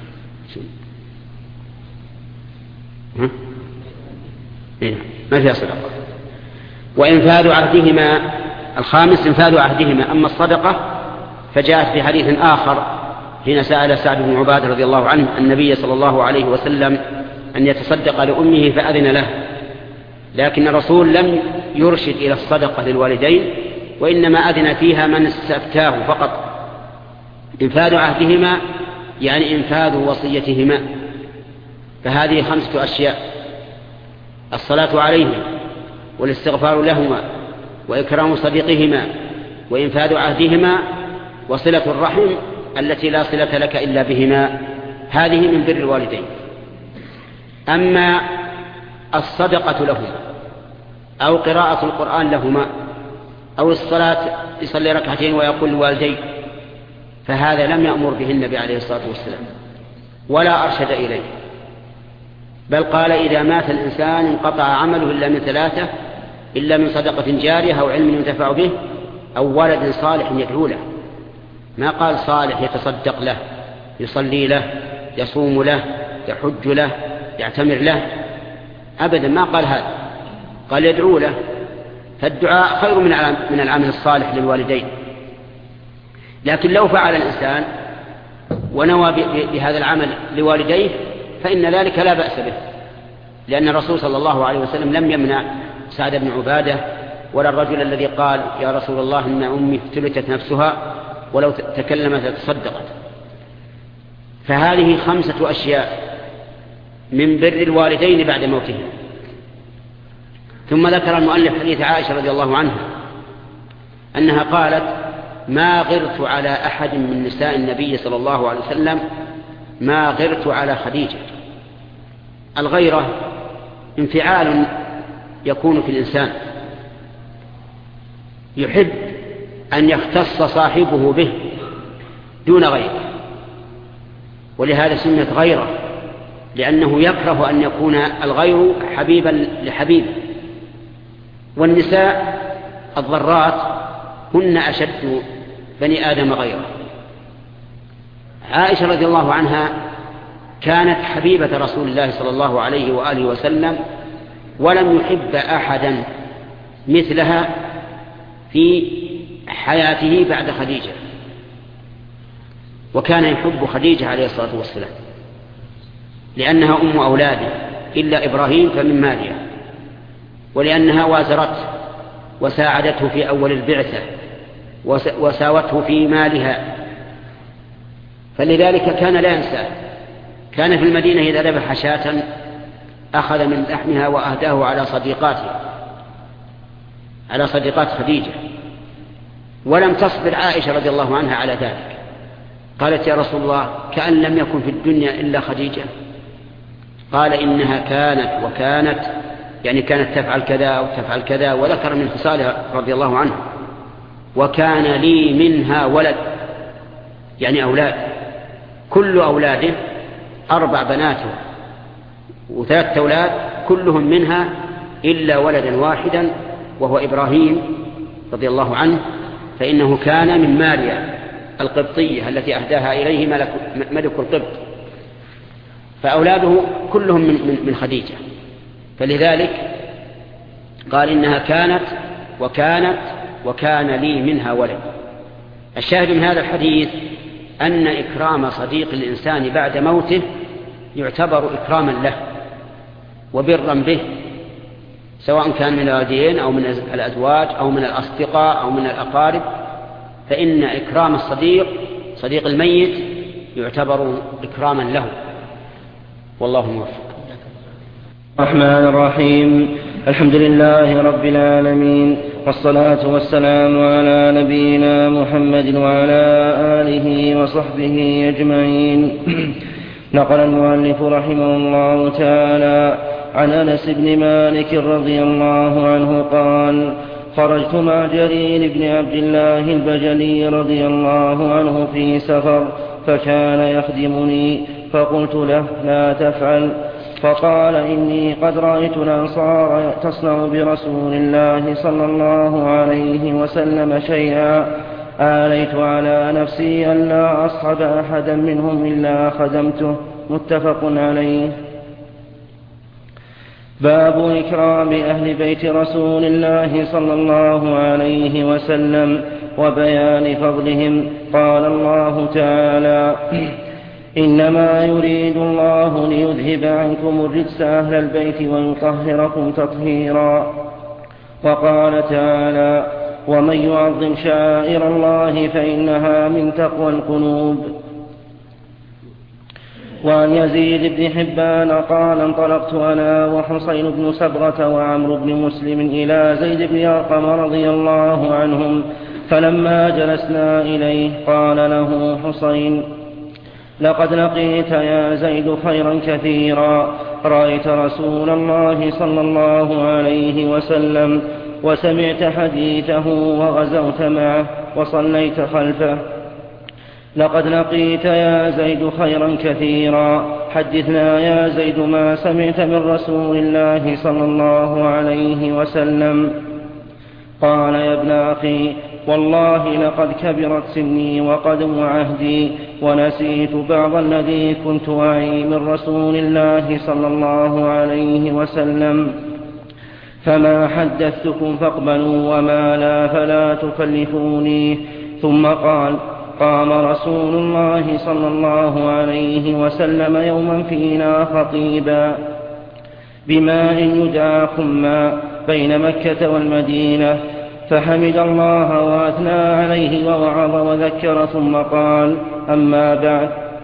إيه؟ ما فيها صدقة. وإنفاذ عهدهما الخامس إنفاذ عهدهما. أما الصدقة فجاءت في حديث آخر حين سأل سعد بن عبادة رضي الله عنه النبي صلى الله عليه وسلم أن يتصدق لأمه فأذن له، لكن الرسول لم يرشد إلى الصدقة للوالدين، وإنما أذن فيها من استفتاه فقط. إنفاذ عهدهما يعني إنفاذ وصيتهما. فهذه خمسة أشياء: الصلاة عليهما، والاستغفار لهما، وإكرام صديقهما، وإنفاذ عهدهما، وصلة الرحم التي لا صلة لك إلا بهما. هذه من بر الوالدين. أما الصدقة لهما أو قراءة القرآن لهما أو الصلاة يصلي ركعتين ويقول لوالديه، فهذا لم يأمر به النبي عليه الصلاة والسلام ولا أرشد إليه، بل قال إذا مات الإنسان انقطع عمله إلا من ثلاثة: إلا من صدقة جارية أو علم ينتفع به أو ولد صالح يدعو له. ما قال صالح يتصدق له، يصلي له، يصوم له، يحج له، يعتمر له، أبدا ما قال هذا، قال يدعو له. فالدعاء خير من العمل الصالح للوالدين. لكن لو فعل الإنسان ونوى بهذا العمل لوالديه فإن ذلك لا بأس به، لأن الرسول صلى الله عليه وسلم لم يمنع سعد بن عبادة ولا الرجل الذي قال يا رسول الله إن أمي افتلتت نفسها ولو تكلمت تصدقت. فهذه خمسة أشياء من بر الوالدين بعد موتهم. ثم ذكر المؤلف حديث عائشة رضي الله عنها أنها قالت: ما غرت على أحد من نساء النبي صلى الله عليه وسلم ما غرت على خديجة. الغيرة انفعال يكون في الإنسان يحب أن يختص صاحبه به دون غيره، ولهذا سميت غيرة، لأنه يكره أن يكون الغير حبيبا لحبيب. والنساء الضرات هن أشد بني آدم غيره. عائشة رضي الله عنها كانت حبيبة رسول الله صلى الله عليه وآله وسلم، ولم يحب أحدا مثلها في حياته بعد خديجة، وكان يحب خديجة عليه الصلاة والسلام لأنها أم أولاده إلا إبراهيم فمن ماريا، ولأنها وازرته وساعدته في أول البعثة وساوته في مالها، فلذلك كان لا ينسى. كان في المدينة إذا ذبح شاة أخذ من لحمها وأهداه على صديقاته على صديقات خديجة. ولم تصبر عائشة رضي الله عنها على ذلك، قالت: يا رسول الله كأن لم يكن في الدنيا إلا خديجة. قال: إنها كانت وكانت، يعني كانت تفعل كذا وتفعل كذا، وذكر من خصالها رضي الله عنه: وكان لي منها ولد، يعني أولاد، كل أولاده أربع بناته وثلاثة أولاد كلهم منها إلا ولدا واحدا وهو إبراهيم رضي الله عنه، فإنه كان من ماريا القبطية التي أهداها إليه ملك, ملك القبط، فأولاده كلهم من, من خديجة. فلذلك قال: إنها كانت وكانت وكان لي منها ولد. الشاهد من هذا الحديث أن إكرام صديق الإنسان بعد موته يعتبر إكراما له وبرا به، سواء كان من الوالدين أو من الأزواج أو من الأصدقاء أو من الأقارب، فإن إكرام الصديق صديق الميت يعتبر إكراما له، والله موفق. الرحمن الرحيم. الحمد لله رب العالمين، والصلاة والسلام على نبينا محمد وعلى آله وصحبه أجمعين. نقل المؤلف رحمه الله تعالى عن أنس بن مالك رضي الله عنه قال: خرجت مع جرير بن عبد الله البجلي رضي الله عنه في سفر، فكان يخدمني، فقلت له: لا تفعل. فقال: إني قد رأيت الأنصار تصنع برسول الله صلى الله عليه وسلم شيئا، آليت على نفسي أن لا أصحب أحدا منهم إلا خدمته. متفق عليه. باب إكرام أهل بيت رسول الله صلى الله عليه وسلم وبيان فضلهم. قال الله تعالى: إنما يريد الله ليذهب عنكم الرجس أهل البيت ويطهركم تطهيرا. وقال تعالى: ومن يعظم شعائر الله فإنها من تقوى القلوب. وعن يزيد بن حبان قال: انطلقت أنا وحصين بن سبغة وعمرو بن مسلم إلى زيد بن أرقم رضي الله عنهم، فلما جلسنا إليه قال له حصين: لقد لقيت يا زيد خيرا كثيرا، رأيت رسول الله صلى الله عليه وسلم وسمعت حديثه وغزوت معه وصليت خلفه. لقد لقيت يا زيد خيرا كثيرا، حدثنا يا زيد ما سمعت من رسول الله صلى الله عليه وسلم. قال: يا ابن أخي، والله لقد كبرت سني وقدم عهدي، ونسيت بعض الذي كنت أعي من رسول الله صلى الله عليه وسلم، فما حدثتكم فاقبلوا، وما لا فلا تكلفوني. ثم قال: قام رسول الله صلى الله عليه وسلم يوما فينا خطيبا بماء يدعى خما بين مكة والمدينة، فحمد الله وأثنى عليه ووعظ وذكر، ثم قال: أما بعد،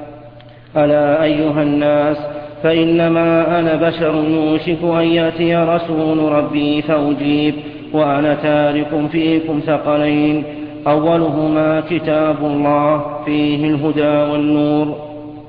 ألا أيها الناس، فإنما أنا بشر يوشك أن يأتي رسول ربي فأجيب، وأنا تارك فيكم ثقلين، أولهما كتاب الله فيه الهدى والنور،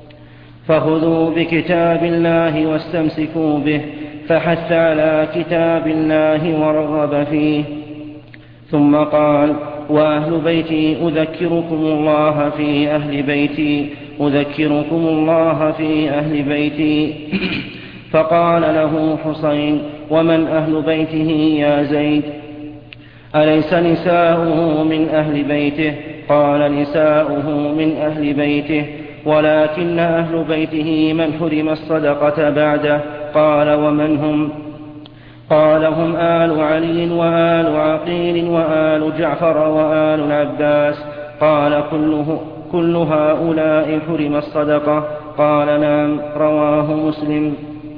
فخذوا بكتاب الله واستمسكوا به، فحث على كتاب الله ورغب فيه. ثم قال: وأهل بيتي أذكركم الله في أهل بيتي أذكركم الله في أهل بيتي. فقال له حسين: ومن أهل بيته يا زيد؟ أليس نساؤه من أهل بيته؟ قال: نساؤه من أهل بيته، ولكن أهل بيته من حرم الصدقة بعده. قال: ومن هم؟ قال: هم آل علي وآل عقيل وآل جعفر وآل العباس. قال: كله كل هؤلاء حرم الصدقة؟ قال: نعم. رواه مسلم.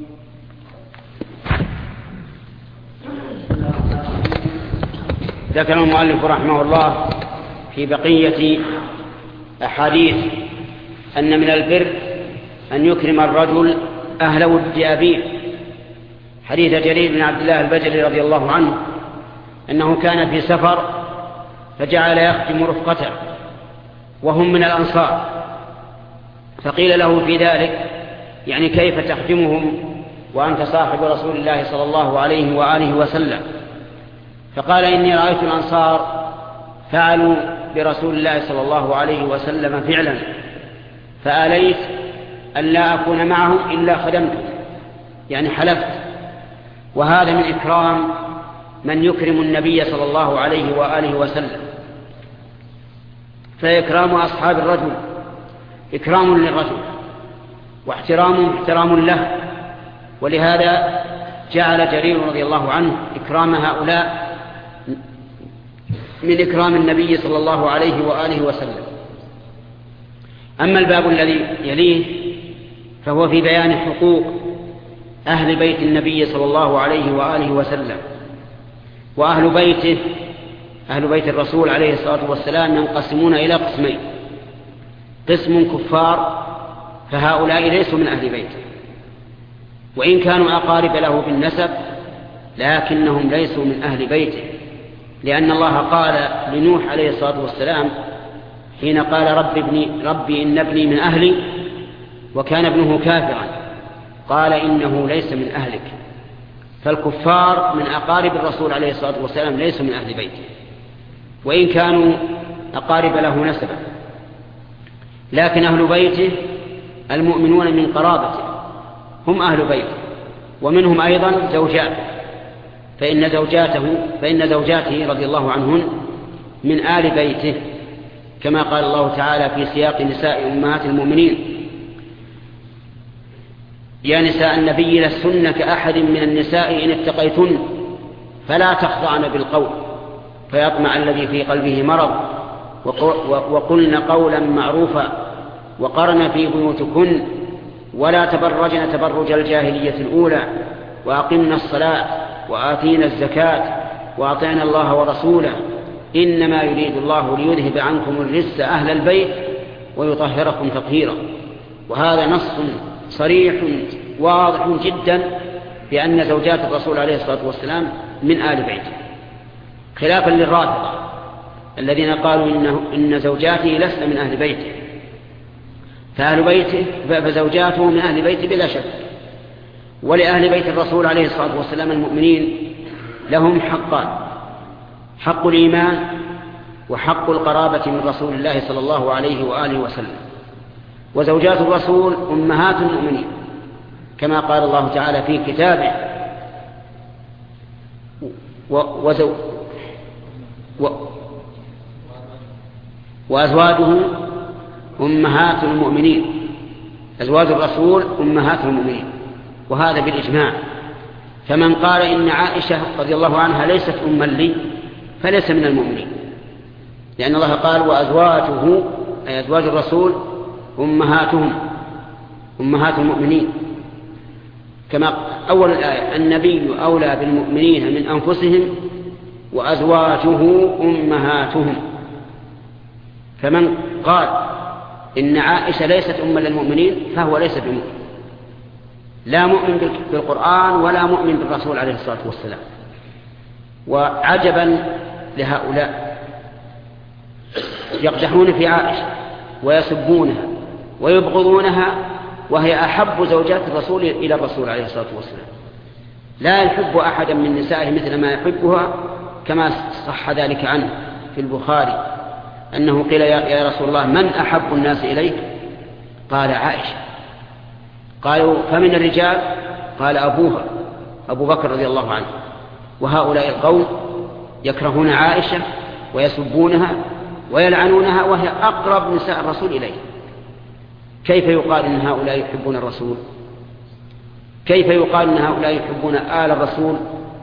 ذكر المؤلف رحمه الله في بقية أحاديث أن من البر أن يكرم الرجل أهل ود أبيه. حديث جرير بن عبد الله البجلي رضي الله عنه أنه كان في سفر فجعل يخدم رفقته وهم من الأنصار، فقيل له في ذلك: يعني كيف تخدمهم وأنت صاحب رسول الله صلى الله عليه وآله وسلم؟ فقال: إني رأيت الأنصار فعلوا برسول الله صلى الله عليه وسلم فعلا، فآليت أن لا أكون معهم إلا خدمته، يعني حلفت. وهذا من إكرام من يكرم النبي صلى الله عليه وآله وسلم. فإكرام أصحاب الرجل إكرام للرجل واحترام احترام له، ولهذا جعل جرير رضي الله عنه إكرام هؤلاء من إكرام النبي صلى الله عليه وآله وسلم. أما الباب الذي يليه فهو في بيان حقوق أهل بيت النبي صلى الله عليه وآله وسلم. وأهل بيته أهل بيت الرسول عليه الصلاة والسلام ينقسمون إلى قسمين: قسم كفار فهؤلاء ليسوا من أهل بيته، وإن كانوا أقارب له بالنسب لكنهم ليسوا من أهل بيته، لأن الله قال لنوح عليه الصلاة والسلام حين قال رب ابني ربي إن ابني من أهلي وكان ابنه كافرا قال إنه ليس من أهلك. فالكفار من أقارب الرسول عليه الصلاة والسلام ليسوا من أهل بيته وإن كانوا أقارب له نسبا، لكن أهل بيته المؤمنون من قرابته هم أهل بيته، ومنهم أيضا زوجات، فإن زوجاته فإن زوجاته رضي الله عنهن من آل بيته، كما قال الله تعالى في سياق نساء أمهات المؤمنين: يا نساء النبي لستن كأحد من النساء إن اتقيتن فلا تخضعن بالقول فيطمع الذي في قلبه مرض وقلن قولا معروفا وقرن في بيوتكن ولا تبرجن تبرج الجاهلية الأولى وأقمنا الصلاة وآتينا الزكاة وأطعنا الله ورسوله إنما يريد الله ليذهب عنكم الرجس أهل البيت ويطهركم تطهيرا. وهذا نص صريح واضح جدا بأن زوجات الرسول عليه الصلاة والسلام من آل بيته، خلافا للرافضة الذين قالوا إنه إن زوجاته لسن من أهل بيته، فأهل بيته فزوجاته من أهل بيته بلا شك. ولأهل بيت الرسول عليه الصلاة والسلام المؤمنين لهم حقان: حق الإيمان وحق القرابة من رسول الله صلى الله عليه وآله وسلم. وزوجات الرسول أمهات المؤمنين كما قال الله تعالى في كتابه: وزو و وأزواجه أمهات المؤمنين. أزواج الرسول أمهات المؤمنين، وهذا بالإجماع. فمن قال إن عائشة رضي الله عنها ليست أما لي فليس من المؤمنين، لأن الله قال: وأزواجه أي أزواج الرسول أمهاتهم أمهات المؤمنين، كما أول الآية: النبي أولى بالمؤمنين من أنفسهم وأزواجه أمهاتهم. فمن قال إن عائشة ليست أما للمؤمنين فهو ليس بمؤمن، لا مؤمن بالقرآن ولا مؤمن بالرسول عليه الصلاة والسلام. وعجبا لهؤلاء يقدحون في عائشة ويسبونها ويبغضونها وهي أحب زوجات الرسول إلى الرسول عليه الصلاة والسلام، لا يحب أحدا من نسائه مثل ما يحبها، كما صح ذلك عنه في البخاري أنه قيل: يا رسول الله من أحب الناس إليك؟ قال: عائشة. قالوا: فمن الرجال؟ قال: أبوها أبو بكر رضي الله عنه. وهؤلاء القوم يكرهون عائشة ويسبونها ويلعنونها وهي أقرب نساء الرسول إليه. كيف يقال إن هؤلاء يحبون الرسول؟ كيف يقال إن هؤلاء يحبون آل الرسول؟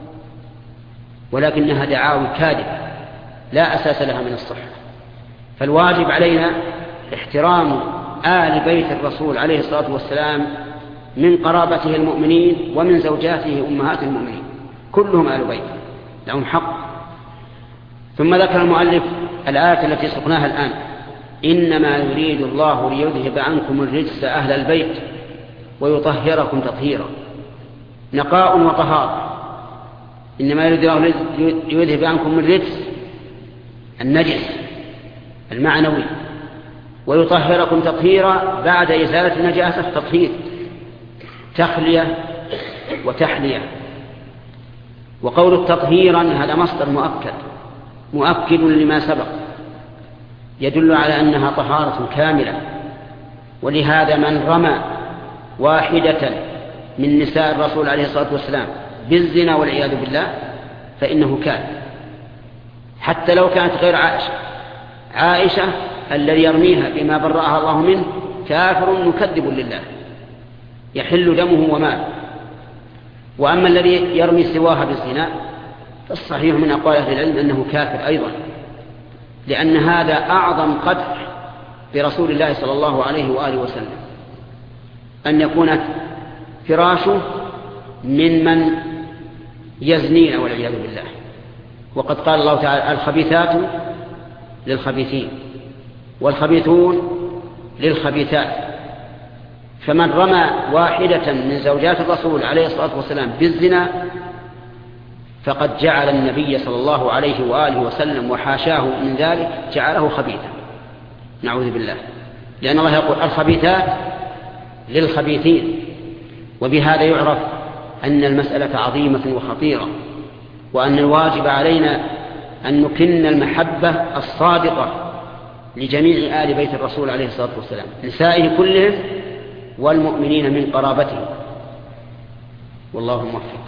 ولكنها دعاوى كاذبة لا أساس لها من الصحة. فالواجب علينا احترام آل بيت الرسول عليه الصلاة والسلام من قرابته المؤمنين ومن زوجاته أمهات المؤمنين، كلهم آل بيت لهم حق. ثم ذكر المؤلف الآية التي سقناها الآن: إنما يريد الله ليذهب عنكم الرجس أهل البيت ويطهركم تطهيرا. نقاء وطهارة. إنما يريد الله ليذهب عنكم الرجس النجس المعنوي ويطهركم تطهيرا، بعد إزالة النجاسة تطهير، تخلية وتحلية. وقول تطهيرا هذا مصدر مؤكد مؤكد لما سبق، يدل على أنها طهارة كاملة. ولهذا من رمى واحدة من نساء الرسول عليه الصلاة والسلام بالزنا والعياذ بالله فإنه كافر، حتى لو كانت غير عائشة. عائشة الذي يرميها بما برأها الله منه كافر مكذب لله يحل دمه وماله. وأما الذي يرمي سواها بالزنا فالصحيح من أقوال أهل العلم أنه كافر أيضا، لأن هذا أعظم قدح برسول الله صلى الله عليه وآله وسلم. أن يكون فراشه ممن يزنين والعياذ بالله. وقد قال الله تعالى الخبيثات للخبيثين والخبيثون للخبيثات. فمن رمى واحدة من زوجات الرسول عليه الصلاة والسلام بالزنا فقد جعل النبي صلى الله عليه وآله وسلم وحاشاه من ذلك جعله خبيثا، نعوذ بالله، لأن الله يقول الخبيثات للخبيثين. وبهذا يعرف أن المسألة عظيمة وخطيرة، وأن الواجب علينا أن نكن المحبة الصادقة لجميع آل بيت الرسول عليه الصلاة والسلام، نسائه كلهم والمؤمنين من قرابته، والله موفق.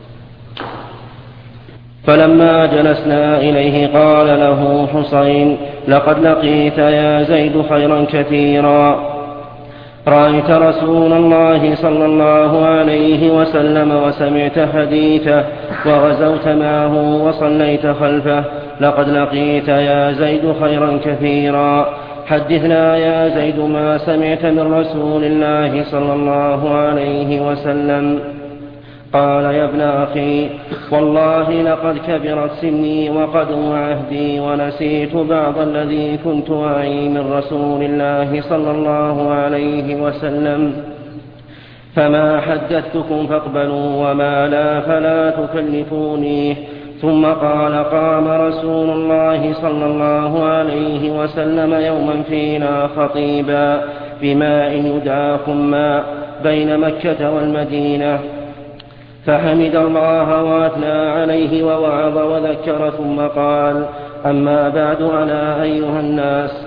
فلما جلسنا إليه قال له حسين: لقد لقيت يا زيد خيرا كثيرا، رأيت رسول الله صلى الله عليه وسلم وسمعت حديثه وغزوت معه وصليت خلفه، لقد لقيت يا زيد خيرا كثيرا، حدثنا يا زيد ما سمعت من رسول الله صلى الله عليه وسلم. قال: يا ابن أخي، والله لقد كبرت سني وقدم عهدي ونسيت بعض الذي كنت أعي من رسول الله صلى الله عليه وسلم، فما حدثتكم فاقبلوا وما لا فلا تكلفوني. ثم قال: قام رسول الله صلى الله عليه وسلم يوما فينا خطيبا بماء يدعى خماء بين مكة والمدينة، فحمد الله وأثنى عليه ووعظ وذكر، ثم قال: أما بعد، ألا أيها الناس،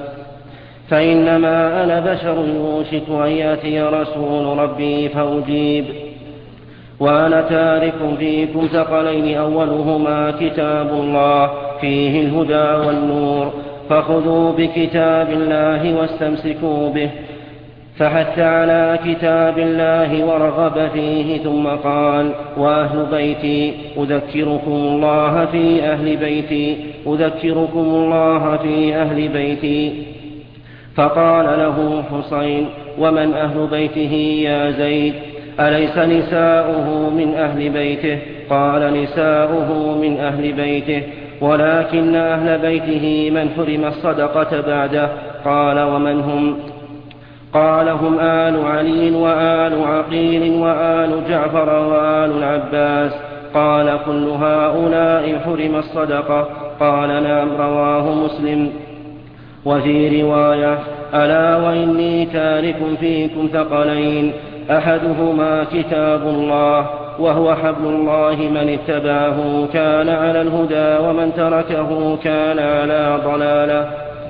فإنما أنا بشر يوشك أن يأتي رسول ربي فأجيب، وأنا تارك فيكم ثقلين، أولهما كتاب الله فيه الهدى والنور، فخذوا بكتاب الله واستمسكوا به. فحث على كتاب الله ورغب فيه، ثم قال: وأهل بيتي أذكركم الله في أهل بيتي أذكركم الله في أهل بيتي. فقال له حسين: ومن أهل بيته يا زيد؟ أليس نساؤه من أهل بيته؟ قال: نساؤه من أهل بيته، ولكن أهل بيته من حرم الصدقة بعده. قال: ومن هم؟ قال: هم آل علي وآل عقيل وآل جعفر وآل العباس. قال: كل هؤلاء حرم الصدقة؟ قال: نعم. رواه مسلم. وفي رواية: ألا وإني تارك فيكم ثقلين، أحدهما كتاب الله وهو حبل الله، من اتبعه كان على الهدى ومن تركه كان على ضلالة.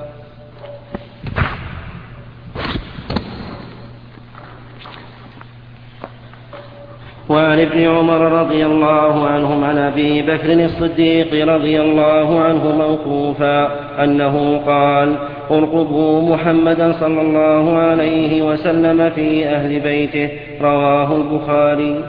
وعن ابن عمر رضي الله عنهم عن أبي بكر الصديق رضي الله عنه موقوفا أنه قال: ارقبوا محمدا صلى الله عليه وسلم في أهل بيته. رواه البخاري.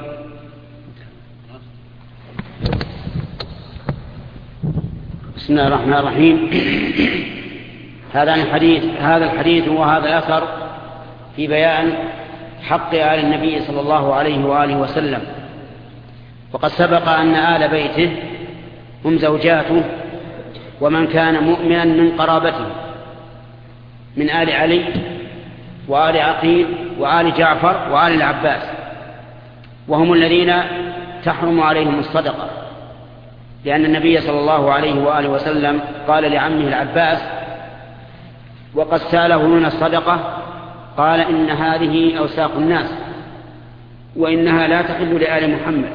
بسم الله الرحمن الرحيم. هذا الحديث هذا الحديث وهذا الأثر في بيان حق آل النبي صلى الله عليه وآله وسلم. وقد سبق أن آل بيته هم زوجاته ومن كان مؤمنا من قرابته من آل علي وآل عقيل وآل جعفر وآل العباس، وهم الذين تحرم عليهم الصدقة، لأن النبي صلى الله عليه وآله وسلم قال لعمه العباس وقد ساله من الصدقة، قال: إن هذه أوساق الناس وإنها لا تحل لآل محمد.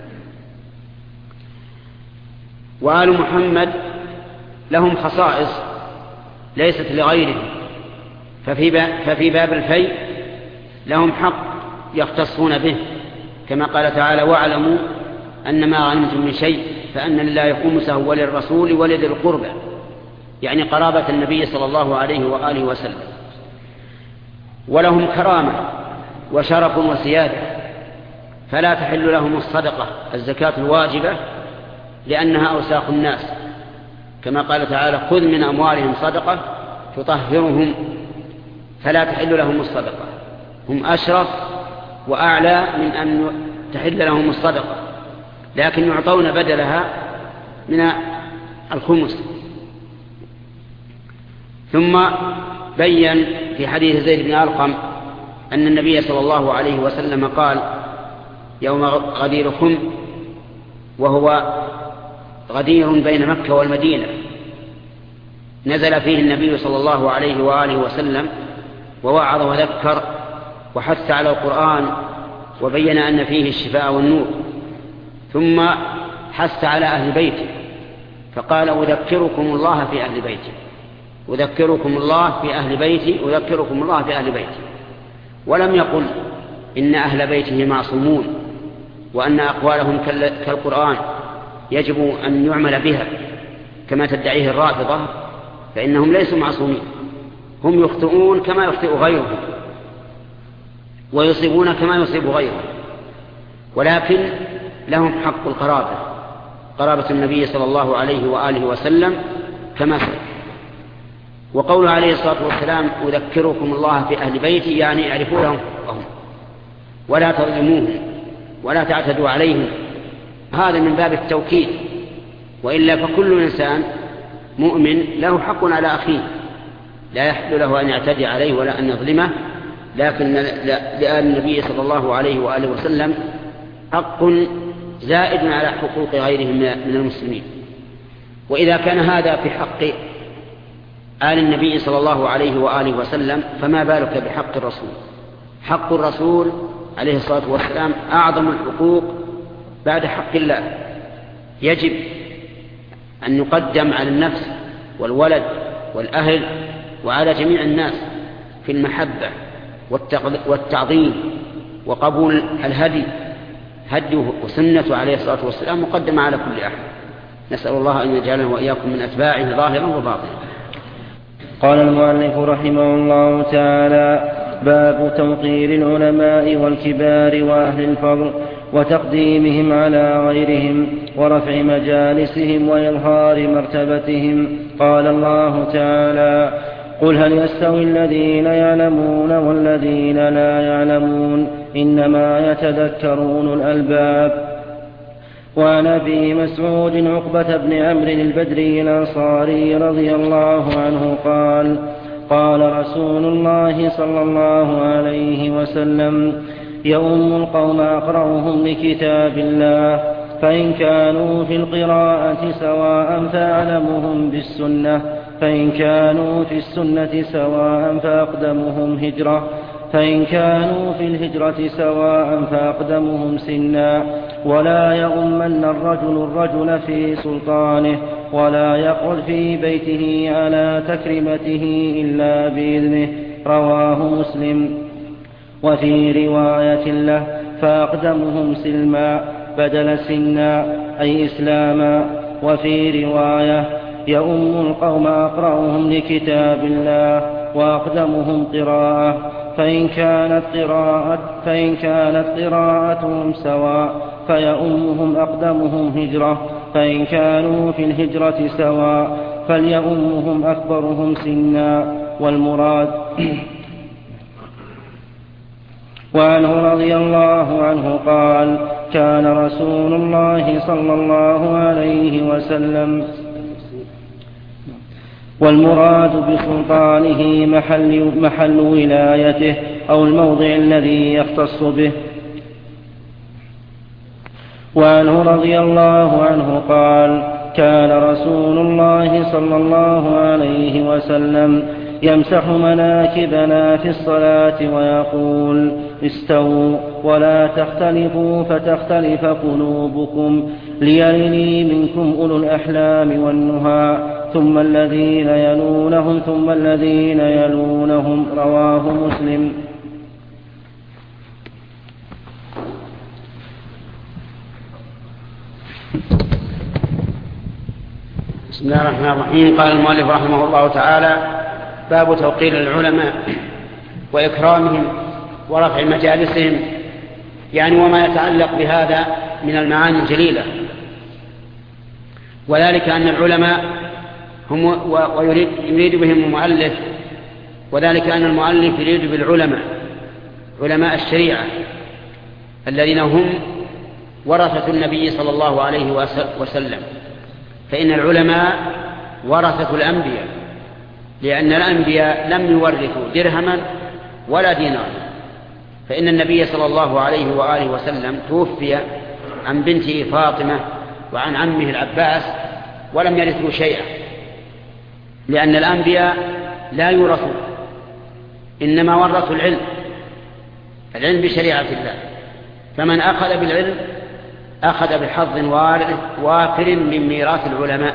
وآل محمد لهم خصائص ليست لغيرهم، ففي ففي باب الفيء لهم حق يختصون به، كما قال تعالى: واعلموا أن ما غنمتم من شيء فأن لله خمسه وللرسول ولذي القربى، يعني قرابة النبي صلى الله عليه وآله وسلم. ولهم كرامة وشرف وسيادة، فلا تحل لهم الصدقة الزكاة الواجبة لأنها أوساخ الناس، كما قال تعالى: خذ من أموالهم صدقة تطهرهم، فلا تحل لهم الصدقة. هم أشرف وأعلى من أن تحل لهم الصدقة، لكن يعطون بدلها من الخمس. ثم بين في حديث زيد بن أرقم أن النبي صلى الله عليه وسلم قال يوم غديركم، وهو غدير بين مكة والمدينة، نزل فيه النبي صلى الله عليه وآله وسلم ووعظ وذكر وحث على القرآن وبين أن فيه الشفاء والنور، ثم حث على أهل بيته فقال أذكركم الله في أهل بيتي، أذكركم الله في أهل بيتي، أذكركم الله في أهل بيتي. ولم يقل إن أهل بيته معصومون وأن أقوالهم كالقرآن يجب أن يعمل بها كما تدعيه الرافضة، فإنهم ليسوا معصومين، هم يخطئون كما يخطئ غيرهم ويصيبون كما يصيب غيرهم، ولكن لهم حق القرابة، قرابة النبي صلى الله عليه وآله وسلم كما سبق. وقوله عليه الصلاة والسلام أذكركم الله في أهل بيتي يعني اعرفوا لهم حقهم ولا تظلموهم ولا تعتدوا عليهم، هذا من باب التوكيد، وإلا فكل إنسان مؤمن له حق على أخيه لا يحل له أن يعتدي عليه ولا أن يظلمه، لكن لآل النبي صلى الله عليه وآله وسلم حق زائد على حقوق غيرهم من المسلمين. وإذا كان هذا في حق آل النبي صلى الله عليه وآله وسلم فما بالك بحق الرسول؟ حق الرسول عليه الصلاة والسلام أعظم الحقوق بعد حق الله، يجب أن يقدم على النفس والولد والأهل وعلى جميع الناس في المحبة والتعظيم وقبول الهدي، هديه وسنته عليه الصلاة والسلام مقدمة على كل أحد. نسأل الله أن يجعلنا وإياكم من أتباعه ظاهرا وباطنا. قال المؤلف رحمه الله تعالى: باب توقير العلماء والكبار وأهل الفضل وتقديمهم على غيرهم ورفع مجالسهم وإظهار مرتبتهم. قال الله تعالى: قل هل يستوي الذين يعلمون والذين لا يعلمون إنما يتذكر أولو الألباب. وعن أبي مسعود عقبة بن عمرو البدري الأنصاري رضي الله عنه قال: قال رسول الله صلى الله عليه وسلم: يؤم القوم أقرأهم لكتاب الله، فإن كانوا في القراءة سواء فأعلمهم بالسنة، فإن كانوا في السنة سواء فأقدمهم هجرة، فإن كانوا في الهجرة سواء فأقدمهم سنا. ولا يؤمن الرجل الرجل في سلطانه، ولا يقعد في بيته على تكرمته إلا بإذنه. رواه مسلم. وفي رواية له: فأقدمهم سلما بدل سنا أي إسلاما. وفي رواية: يؤم القوم أقرأهم لكتاب الله وأقدمهم قراءة، فإن كانت قراءة فإن كانت قراءتهم سواء فيؤمهم أقدمهم هجرة، فإن كانوا في الهجرة سواء فليؤمهم أكبرهم سنا. والمراد وعنه رضي الله عنه قال: كان رسول الله صلى الله عليه وسلم والمراد بسلطانه محل, محل ولايته أو الموضع الذي يختص به. وعنه رضي الله عنه قال: كان رسول الله صلى الله عليه وسلم يمسح مناكبنا في الصلاة ويقول: استووا ولا تختلفوا فتختلف قلوبكم، ليلني منكم أولو الأحلام والنهى، ثم الذين يلونهم ثم الذين يلونهم. رواه مسلم. بسم الله الرحمن الرحيم. قال المؤلف رحمه الله تعالى: باب توقير العلماء وإكرامهم ورفع مجالسهم، يعني وما يتعلق بهذا من المعاني الجليلة، وذلك أن العلماء هم ويريد يريد بهم المؤلف، وذلك أن المؤلف يريد بالعلماء علماء الشريعة الذين هم ورثة النبي صلى الله عليه وسلم، فإن العلماء ورثة الأنبياء، لأن الأنبياء لم يورثوا درهما ولا دينارا. فإن النبي صلى الله عليه وآله وسلم توفي عن بنته فاطمة وعن عمه العباس ولم يرثوا شيئا، لأن الأنبياء لا يورثون، إنما ورثوا العلم، العلم بشريعة الله. فمن أخذ بالعلم أخذ بحظ وافر من ميراث العلماء.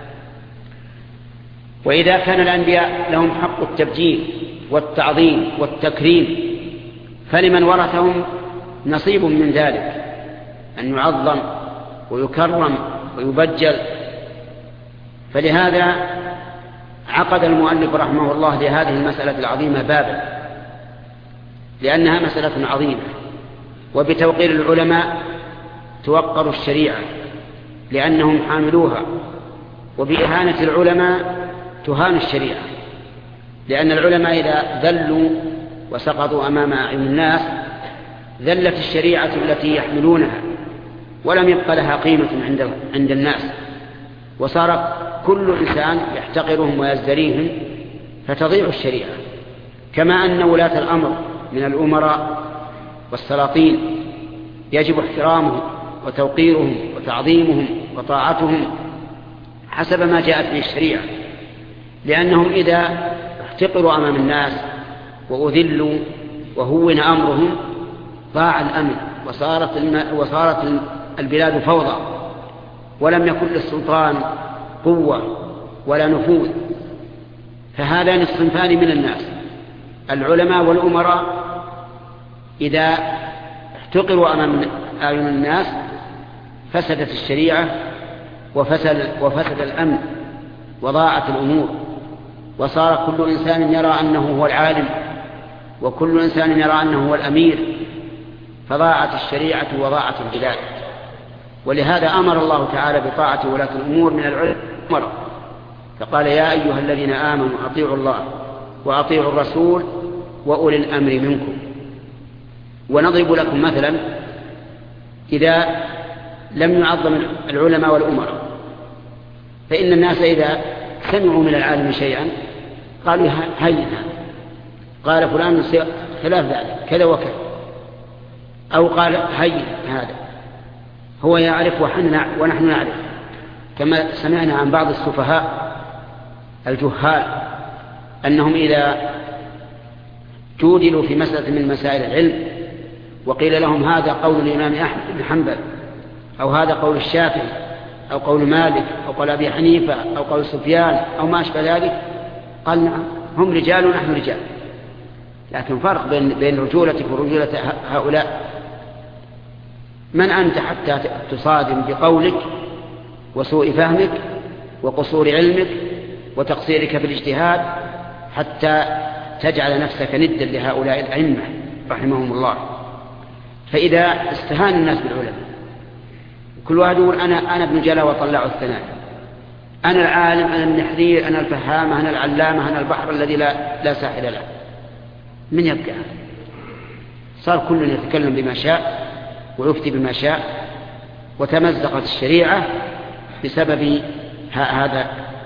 وإذا كان الأنبياء لهم حق التبجيل والتعظيم والتكريم، فلمن ورثهم نصيب من ذلك، أن يعظم ويكرم ويبجل. فلهذا عقد المؤلف رحمه الله لهذه المسألة العظيمة بابا، لأنها مسألة عظيمة. وبتوقير العلماء توقر الشريعة لأنهم حاملوها، وبإهانة العلماء تهان الشريعة، لأن العلماء إذا ذلوا وسقطوا أمام أعين الناس ذلت الشريعة التي يحملونها، ولم يبق لها قيمة عند عند الناس، وصار كل إنسان يحتقرهم ويزدريهم، فتضيع الشريعة. كما أن ولاة الأمر من الأمراء والسلاطين يجب احترامهم وتوقيرهم وتعظيمهم وطاعتهم حسب ما جاءت به الشريعة، لأنهم إذا احتقروا أمام الناس وأذلوا وهون أمرهم ضاع الأمن، وصارت, الم... وصارت البلاد فوضى، ولم يكن للسلطان قوة ولا نفوذ. فهذان الصنفان من الناس، العلماء والأمراء، إذا احتقروا أمام أعين الناس فسدت الشريعة وفسد, وفسد الأمن وضاعت الأمور، وصار كل إنسان يرى أنه هو العالم، وكل إنسان يرى أنه هو الأمير، فضاعت الشريعة وضاعت البلاد. ولهذا أمر الله تعالى بطاعة ولاة الأمور من العلماء، فقال يا أيها الذين آمنوا أطيعوا الله وأطيعوا الرسول وأولي الأمر منكم. ونضرب لكم مثلا، إذا لم يعظم العلماء والأمراء، فإن الناس إذا سمعوا من العالم شيئا قالوا هيا قال فلان خلاف ذلك كذا وكذا، أو قال هيا هذا هو يعرف ونحن نعرف، كما سمعنا عن بعض السفهاء الجهال أنهم إذا جودلوا في مسألة من مسائل العلم وقيل لهم هذا قول الإمام أحمد بن حنبل، أو هذا قول الشافعي، أو قول مالك، أو قول أبي حنيفة، أو قول سفيان، أو ما أشبه ذلك، قال نعم هم رجال ونحن رجال. لكن فرق بين, بين رجولتك ورجولة هؤلاء. من أنت حتى تصادم بقولك وسوء فهمك وقصور علمك وتقصيرك في الاجتهاد حتى تجعل نفسك ندا لهؤلاء الأئمة رحمهم الله؟ فإذا استهان الناس بالعلماء، كل واحد يقول أنا, أنا ابن جلا وطلع الثناء، أنا العالم، أنا النحرير، أنا الفهامة، أنا العلامة، أنا البحر الذي لا, لا ساحل له، من يبقى؟ صار كل يتكلم بما شاء ويفتي بما شاء، وتمزقت الشريعة بسبب هذا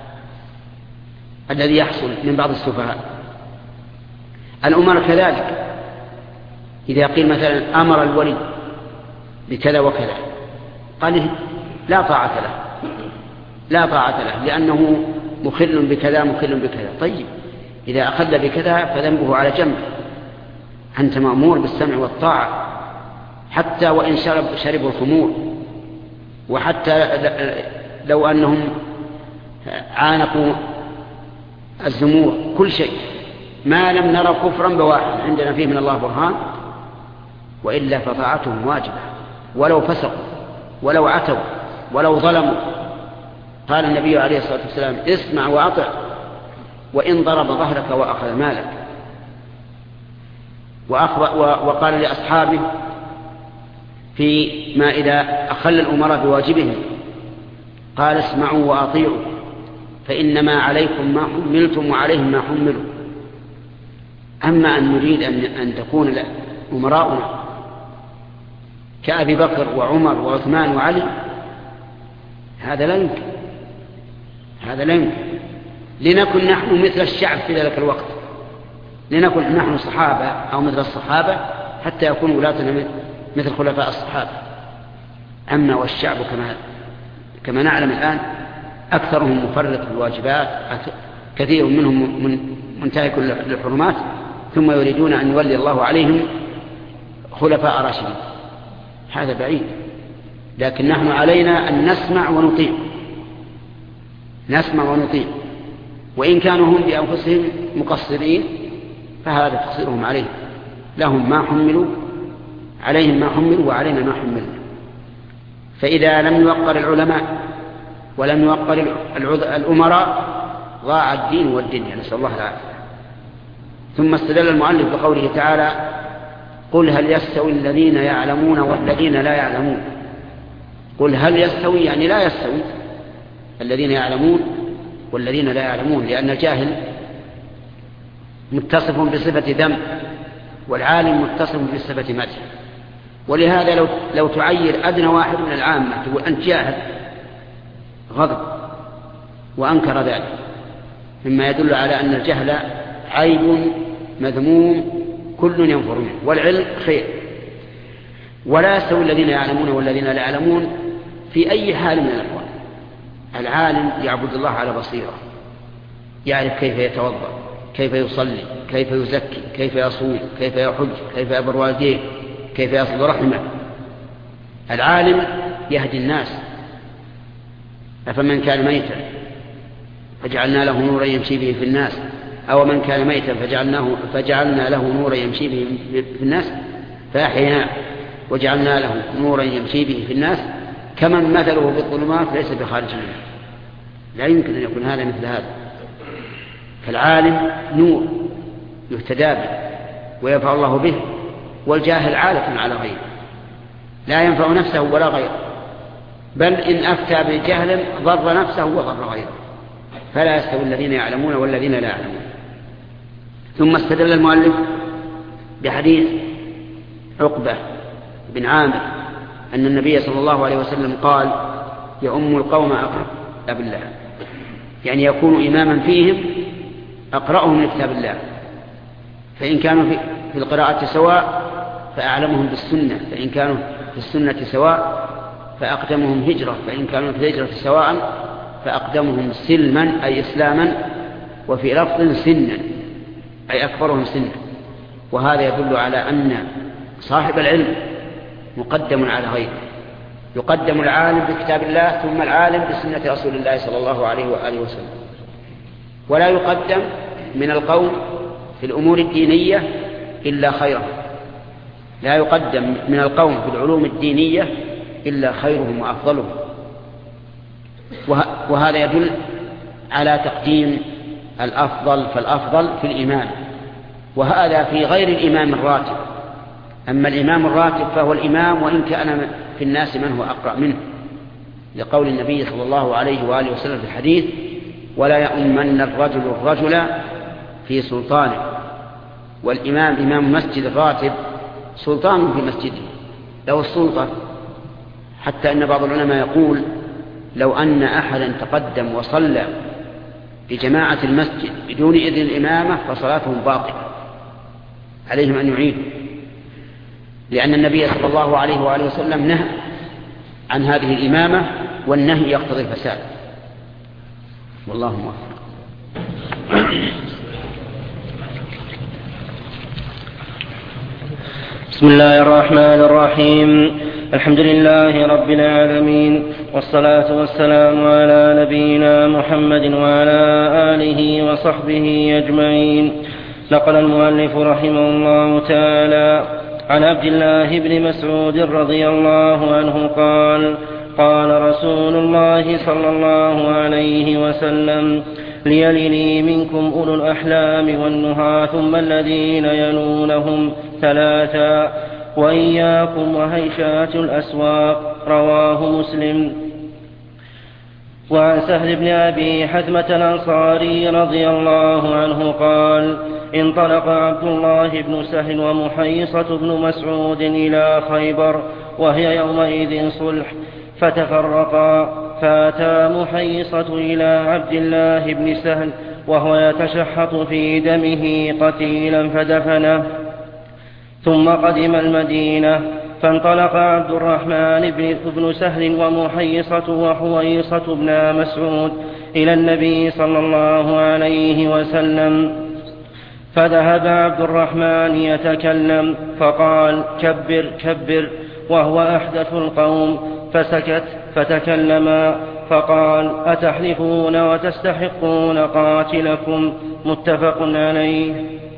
الذي يحصل من بعض السفهاء. الأمر كذلك، إذا قيل مثلا أمر الولي بكذا وكذا قال لا طاعة له، لا طاعة له لأنه مخل بكذا مخل بكذا. طيب إذا أخذ بكذا فذنبه على جنب، أنت مأمور بالسمع والطاعة، حتى وإن شرب شربوا الخمور، وحتى لو أنهم عانقوا الزمور، كل شيء ما لم نرى كفرا بواحد عندنا فيه من الله برهان، وإلا فطاعتهم واجبة ولو فسقوا ولو عتوا ولو ظلموا. قال النبي عليه الصلاة والسلام اسمع وأطع وإن ضرب ظهرك وأخذ مالك. وقال لأصحابه فيما إذا أخل الأمراء بواجبهم قال اسمعوا وأطيعوا فإنما عليكم ما حملتم وعليهم ما حملوا. أما أن نريد أن, أن تكون أمراؤنا كأبي بكر وعمر وعثمان وعلي، هذا لا يمكن، هذا لا يمكن. لنكن نحن مثل الشعب في ذلك الوقت، لنكن نحن صحابة أو مثل الصحابة حتى يكون ولاتنا مثل خلفاء الصحابة. أما والشعب كما كما نعلم الآن أكثرهم مفرط بالواجبات، كثير منهم منتهك للحرمات، ثم يريدون أن يولي الله عليهم خلفاء راشدين. هذا بعيد. لكن نحن علينا أن نسمع ونطيع، نسمع ونطيع، وإن كانوا هم بأنفسهم مقصرين فهذا تقصيرهم عليهم، لهم ما حملوا، عليهم ما حملوا وعلينا ما حملنا. فإذا لم يوقر العلماء ولم يوقر الأمراء ضاع الدين والدنيا، نسأل الله العافية. ثم استدل المؤلف بقوله تعالى: قل هل يستوي الذين يعلمون والذين لا يعلمون. قل هل يستوي يعني لا يستوي الذين يعلمون والذين لا يعلمون، لأن الجاهل متصف بصفة ذم والعالم متصف بصفة مدح. ولهذا لو, لو تعير أدنى واحد من العامة تقول أنت جاهل غضب وأنكر ذلك، مما يدل على أن الجهل عيب مذموم كل ينفر منه، والعلم خير. ولا يستوي الذين يعلمون والذين لا يعلمون في أي حال من الأحوال. العالم يعبد الله على بصيرة، يعرف كيف يتوضأ، كيف يصلي، كيف يزكي، كيف يصوم، كيف يحج، كيف يبر والديه، كيف يصل رحمه. العالم يهدي الناس. أفمن كان ميتا فجعلنا له نورا يمشي به في الناس، أو من كان ميتا فجعلناه فجعلنا له نورا يمشي به في الناس فأحييناه وجعلنا له نورا يمشي به في الناس كمن مثله في الظلمات ليس بخارج منها. لا يمكن أن يكون هذا مثل هذا. فالعالم نور يهتدى به وينفع الله به، والجاهل عالة على غيره لا ينفع نفسه ولا غيره، بل إن أفتى بالجهل ضر نفسه وضر غيره. فلا يستوي الذين يعلمون والذين لا يعلمون. ثم استدل المؤلف بحديث عقبة بن عامر أن النبي صلى الله عليه وسلم قال: يؤم القوم أقرأ كتاب الله، يعني يكون إماما فيهم أقرأهم لكتاب الله، فإن كانوا في القراءة سواء فأعلمهم بالسنة، فإن كانوا في السنة سواء فأقدمهم هجرة، فإن كانوا في الهجرة سواء فأقدمهم سلما أي إسلاما، وفي لفظ سنا أي أكبرهم سنا. وهذا يدل على أن صاحب العلم مقدم على غيره، يقدم العالم بكتاب الله ثم العالم بسنة رسول الله صلى الله عليه وآله وسلم. ولا يقدم من القوم في الأمور الدينية إلا خيرهم، لا يقدم من القوم في العلوم الدينية إلا خيرهم وأفضلهم. وهذا يدل على تقديم الأفضل فالأفضل في الإمام، وهذا في غير الإمام الراتب. أما الإمام الراتب فهو الإمام وإن كان في الناس من هو أقرأ منه، لقول النبي صلى الله عليه وآله وسلم في الحديث: ولا يؤمن الرجل الرجل في سلطانه. والإمام إمام مسجد الراتب سلطان في مسجده له السلطة، حتى أن بعض العلماء يقول: لو أن أحدا تقدم وصلى بجماعة المسجد بدون إذن الإمامة فصلاتهم باطلة، عليهم أن يعيدوا، لأن النبي صلى الله عليه وآله وسلم نهى عن هذه الإمامة، والنهي يقتضي الفساد. والله موفق. بسم الله الرحمن الرحيم. الحمد لله رب العالمين، والصلاة والسلام على نبينا محمد وعلى آله وصحبه أجمعين. نقل المؤلف رحمه الله تعالى عن عبد الله بن مسعود رضي الله عنه قال: قال رسول الله صلى الله عليه وسلم: ليلني منكم أولو الأحلام والنهى ثم الذين يلونهم ثلاثا، وإياكم وهيشات الأسواق. رواه مسلم. وعن سهل بن أبي حثمة الأنصاري رضي الله عنه قال: انطلق عبد الله بن سهل ومحيصة بن مسعود إلى خيبر، وهي يومئذ صلح، فتفرقا، فأتى محيصة إلى عبد الله بن سهل وهو يتشحط في دمه قتيلا فدفنه. ثم قدم المدينة، فانطلق عبد الرحمن بن سهل ومحيصة وحويصة بن مسعود إلى النبي صلى الله عليه وسلم، فذهب عبد الرحمن يتكلم فقال: كبر كبر، وهو أحدث القوم، فسكت، فتكلما فقال: أتحلفون وتستحقون قاتلكم؟ متفق عليه.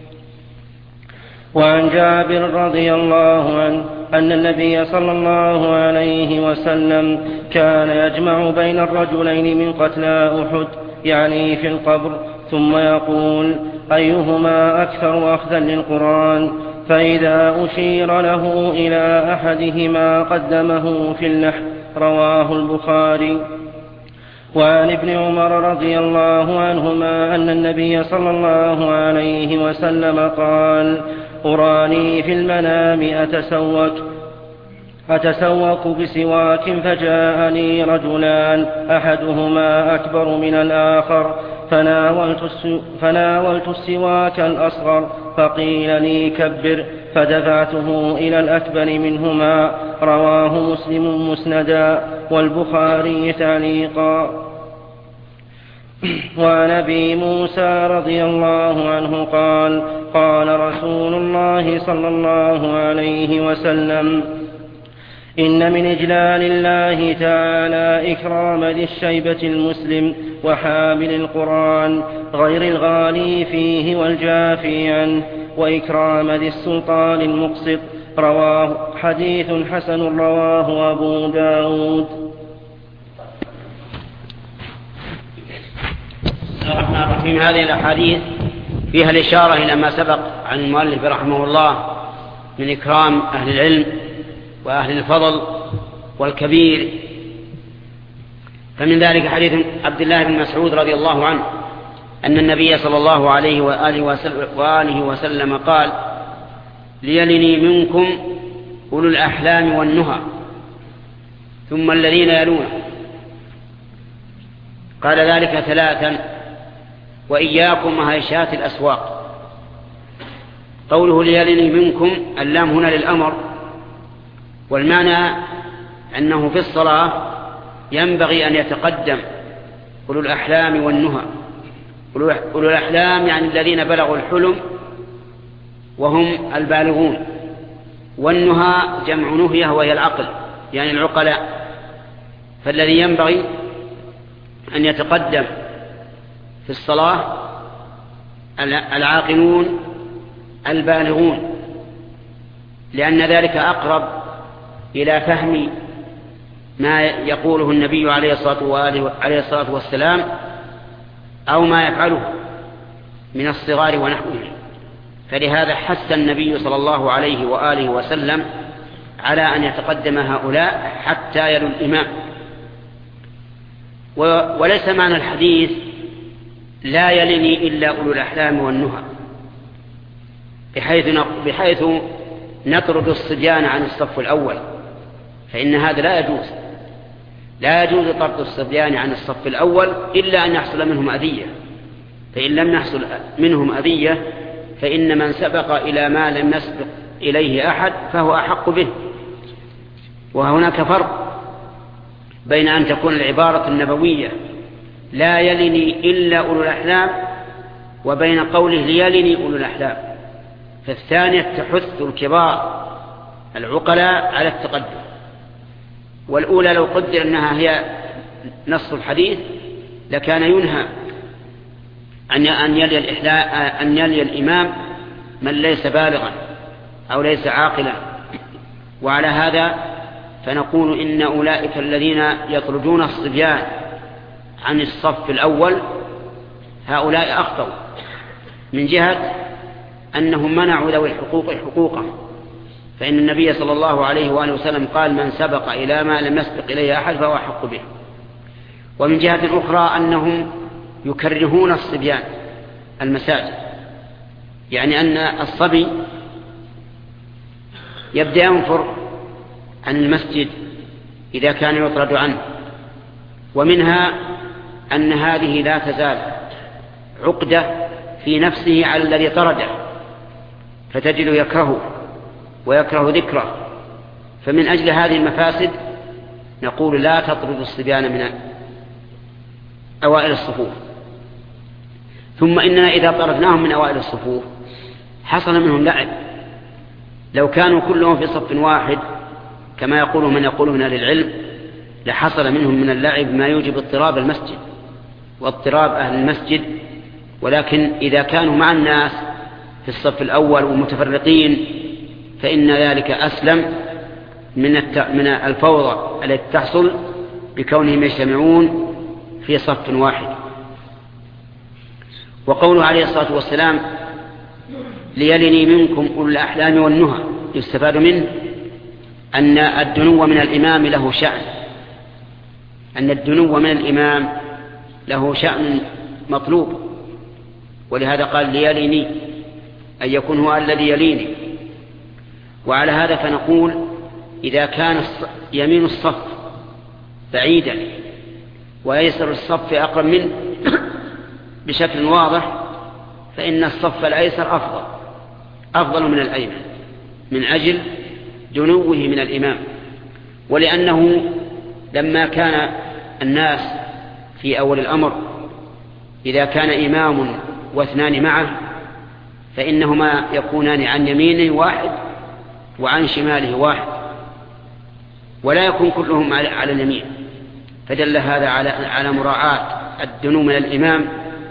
وعن جابر رضي الله عنه أن النبي صلى الله عليه وسلم كان يجمع بين الرجلين من قتلى أحد، يعني في القبر، ثم يقول: أيهما أكثر أخذا للقرآن؟ فإذا أشير له إلى أحدهما قدمه في اللحد. رواه البخاري. وعن ابن عمر رضي الله عنهما أن النبي صلى الله عليه وسلم قال: أراني في المنام أتسوك أتسوك بسواك، فجاءني رجلان أحدهما أكبر من الآخر، فناولت, فناولت السواك الأصغر، فقيل لي كبر، فدفعته إلى الأكبر منهما. رواه مسلم مسندا والبخاري تعليقا. وعن أبي موسى رضي الله عنه قال: قال رسول الله صلى الله عليه وسلم: إن من إجلال الله تعالى إكرام ذي الشيبة المسلم وحامل القرآن غير الغالي فيه والجافي عنه، وإكرام ذي السلطان المقسط. رواه حديث حسن رواه أبو داود. بسم الله الرحمن الرحيم. هذه الأحاديث فيها الإشارة إلى ما سبق عن المؤلف رحمه الله من إكرام أهل العلم وأهل الفضل والكبير. فمن ذلك حديث عبد الله بن مسعود رضي الله عنه أن النبي صلى الله عليه وآله وسلم, وآله وسلم قال: ليلني منكم أولو الأحلام والنهى، ثم الذين يلونه. قال ذلك ثلاثا: وإياكم وهيشات الأسواق. قوله ليلني منكم، اللام هنا للأمر، والمعنى أنه في الصلاة ينبغي أن يتقدم أولو الأحلام والنهى. أولو الأحلام يعني الذين بلغوا الحلم وهم البالغون، والنهى جمع نهية وهي العقل يعني العقلاء. فالذي ينبغي أن يتقدم في الصلاة العاقلون البالغون، لأن ذلك أقرب إلى فهم ما يقوله النبي عليه الصلاة والسلام أو ما يفعله من الصغار ونحوه. فلهذا حث النبي صلى الله عليه وآله وسلم على أن يتقدم هؤلاء حتى يلوا الإمام. وليس معنى الحديث لا يلني إلا أولو الأحلام والنهى بحيث بحيث نطرد الصبيان عن الصف الأول، فإن هذا لا يجوز. لا يجوز طرد الصبيان عن الصف الأول إلا أن يحصل منهم أذية، فإن لم يحصل منهم أذية فإن من سبق إلى ما لم يسبق إليه أحد فهو أحق به. وهناك فرق بين أن تكون العبارة النبوية لا يلني إلا أولو الأحلام وبين قوله ليلني أولو الأحلام. فالثانية تحث الكبار العقلاء على التقدم، والأولى لو قدر أنها هي نص الحديث لكان ينهى أن يلي الإحلاء أن يلي الإمام من ليس بالغا أو ليس عاقلا. وعلى هذا فنقول إن أولئك الذين يطردون الصبيان عن الصف الأول هؤلاء أخطأوا من جهة أنهم منعوا ذوي الحقوق حقوقهم، فإن النبي صلى الله عليه وآله وسلم قال: من سبق إلى ما لم يسبق إليه أحد فهو أحق به. ومن جهة أخرى أنهم يكرهون الصبيان المساجد، يعني أن الصبي يبدأ ينفر عن المسجد إذا كان يطرد عنه. ومنها أن هذه لا تزال عقدة في نفسه على الذي طرده، فتجد يكرهه ويكره ذكره. فمن أجل هذه المفاسد نقول لا تطرد الصبيان من أوائل الصفوف. ثم إننا إذا طردناهم من أوائل الصفوف حصل منهم لعب. لو كانوا كلهم في صف واحد كما يقول من يقول من أهل العلم لحصل منهم من اللعب ما يوجب اضطراب المسجد واضطراب أهل المسجد. ولكن إذا كانوا مع الناس في الصف الأول ومتفرقين فإن ذلك أسلم من من الفوضى التي تحصل بكونهم يجتمعون في صف واحد. وقوله عليه الصلاة والسلام ليلني منكم أولو الأحلام والنهى يستفاد منه أن الدنو من الإمام له شأن، أن الدنو من الإمام له شأن مطلوب. ولهذا قال ليلني أن يكون هو الذي يليني. وعلى هذا فنقول إذا كان يمين الصف بعيدا ويسر الصف أقرب منه بشكل واضح فإن الصف الأيسر أفضل أفضل من الأيمن من أجل دنوه من الإمام. ولأنه لما كان الناس في أول الأمر إذا كان إمام واثنان معه فإنهما يكونان عن يمينه واحد وعن شماله واحد ولا يكون كلهم على اليمين، فدل هذا على على مراعاة الدنو من الإمام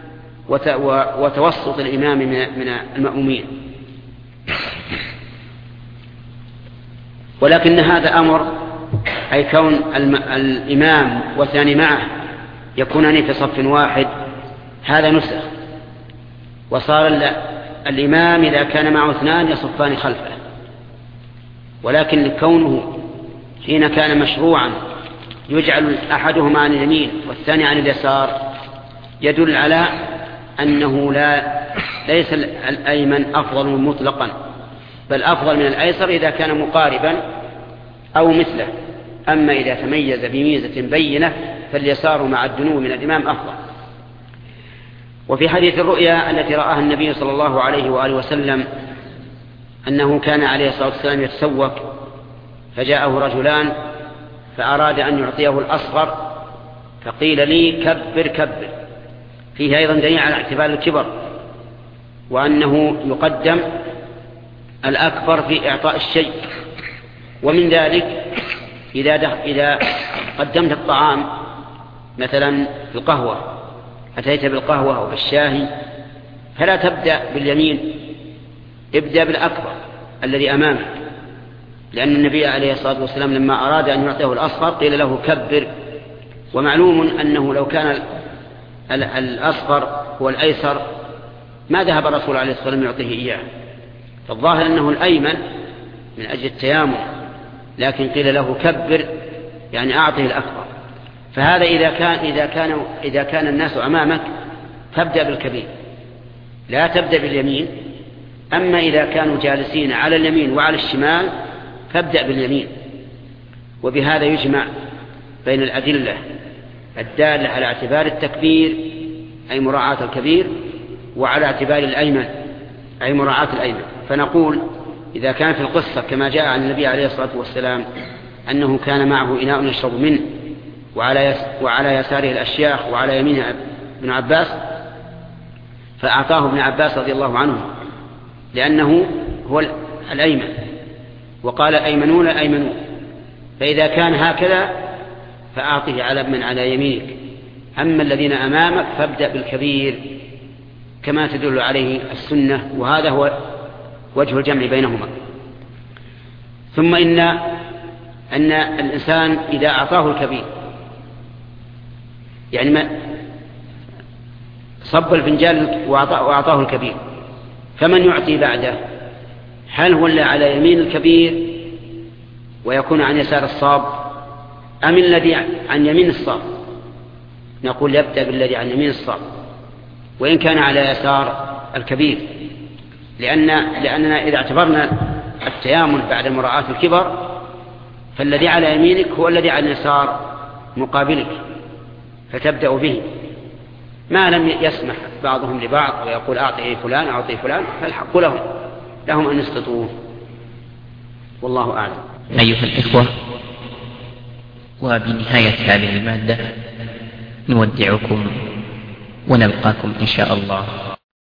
وتوسط الإمام من المأمومين. ولكن هذا أمر أي كون الإمام واثنان معه يكونان في صف واحد هذا نسخ، وصار الإمام إذا كان معه اثنان يصفان خلفه. ولكن لكونه حين كان مشروعا يجعل أحدهما عن اليمين والثاني عن اليسار يدل على أنه لا ليس الأيمن أفضل مطلقا، بل أفضل من الأيسر إذا كان مقاربا أو مثله. أما إذا تميز بميزة بينة فاليسار مع الدنو من الإمام أفضل. وفي حديث الرؤيا التي رآها النبي صلى الله عليه وآله وسلم أنه كان عليه الصلاة والسلام يتسوق فجاءه رجلان فأراد أن يعطيه الأصغر فقيل لي كبر كبر، فيه أيضا دليل على اعتبار الكبر وأنه يقدم الأكبر في إعطاء الشيء. ومن ذلك إذا, إذا قدمت الطعام مثلا في القهوة أتيت بالقهوة أو بالشاهي فلا تبدأ باليمين، ابدأ بالأكبر الذي أمامك، لأن النبي عليه الصلاة والسلام لما أراد أن يعطيه الأصغر قيل له كبر. ومعلوم أنه لو كان الأصغر والأيسر ما ذهب الرسول عليه الصلاة والسلام يعطيه إياه، فالظاهر أنه الأيمن من أجل التيامن، لكن قيل له كبر يعني أعطيه الأكبر. فهذا إذا كان إذا كان إذا كان الناس أمامك تبدأ بالكبير لا تبدأ باليمين. أما إذا كانوا جالسين على اليمين وعلى الشمال فابدأ باليمين. وبهذا يجمع بين الأدلة الدالة على اعتبار التكبير أي مراعاة الكبير وعلى اعتبار الأيمن أي مراعاة الأيمن. فنقول إذا كان في القصة كما جاء عن النبي عليه الصلاة والسلام أنه كان معه إناء يشرب منه وعلى وعلى يساره الأشياخ وعلى يمينه ابن عباس فأعطاه ابن عباس رضي الله عنه لأنه هو الأيمن، وقال أيمنون أيمنون، فإذا كان هكذا فأعطه على من على يمينك. أما الذين أمامك فابدأ بالكبير كما تدل عليه السنة، وهذا هو وجه الجمع بينهما. ثم إن أن الإنسان إذا أعطاه الكبير يعني ما صب الفنجان وأعطاه الكبير فمن يعطي بعده؟ هل هو اللي على يمين الكبير ويكون عن يسار الصاب أم الذي عن يمين الصاب؟ نقول يبدأ بالذي عن يمين الصاب وإن كان على يسار الكبير، لأن لأننا إذا اعتبرنا التيامن بعد مراعاة الكبر فالذي على يمينك هو الذي على اليسار مقابلك، فتبدأ به، ما لم يسمح بعضهم لبعض ويقول أعطي فلان أعطي فلان، فالحق لهم لهم أن يسقطوه، والله أعلم. أيها الإخوة، وبنهاية هذه المادة نودعكم ونلقاكم إن شاء الله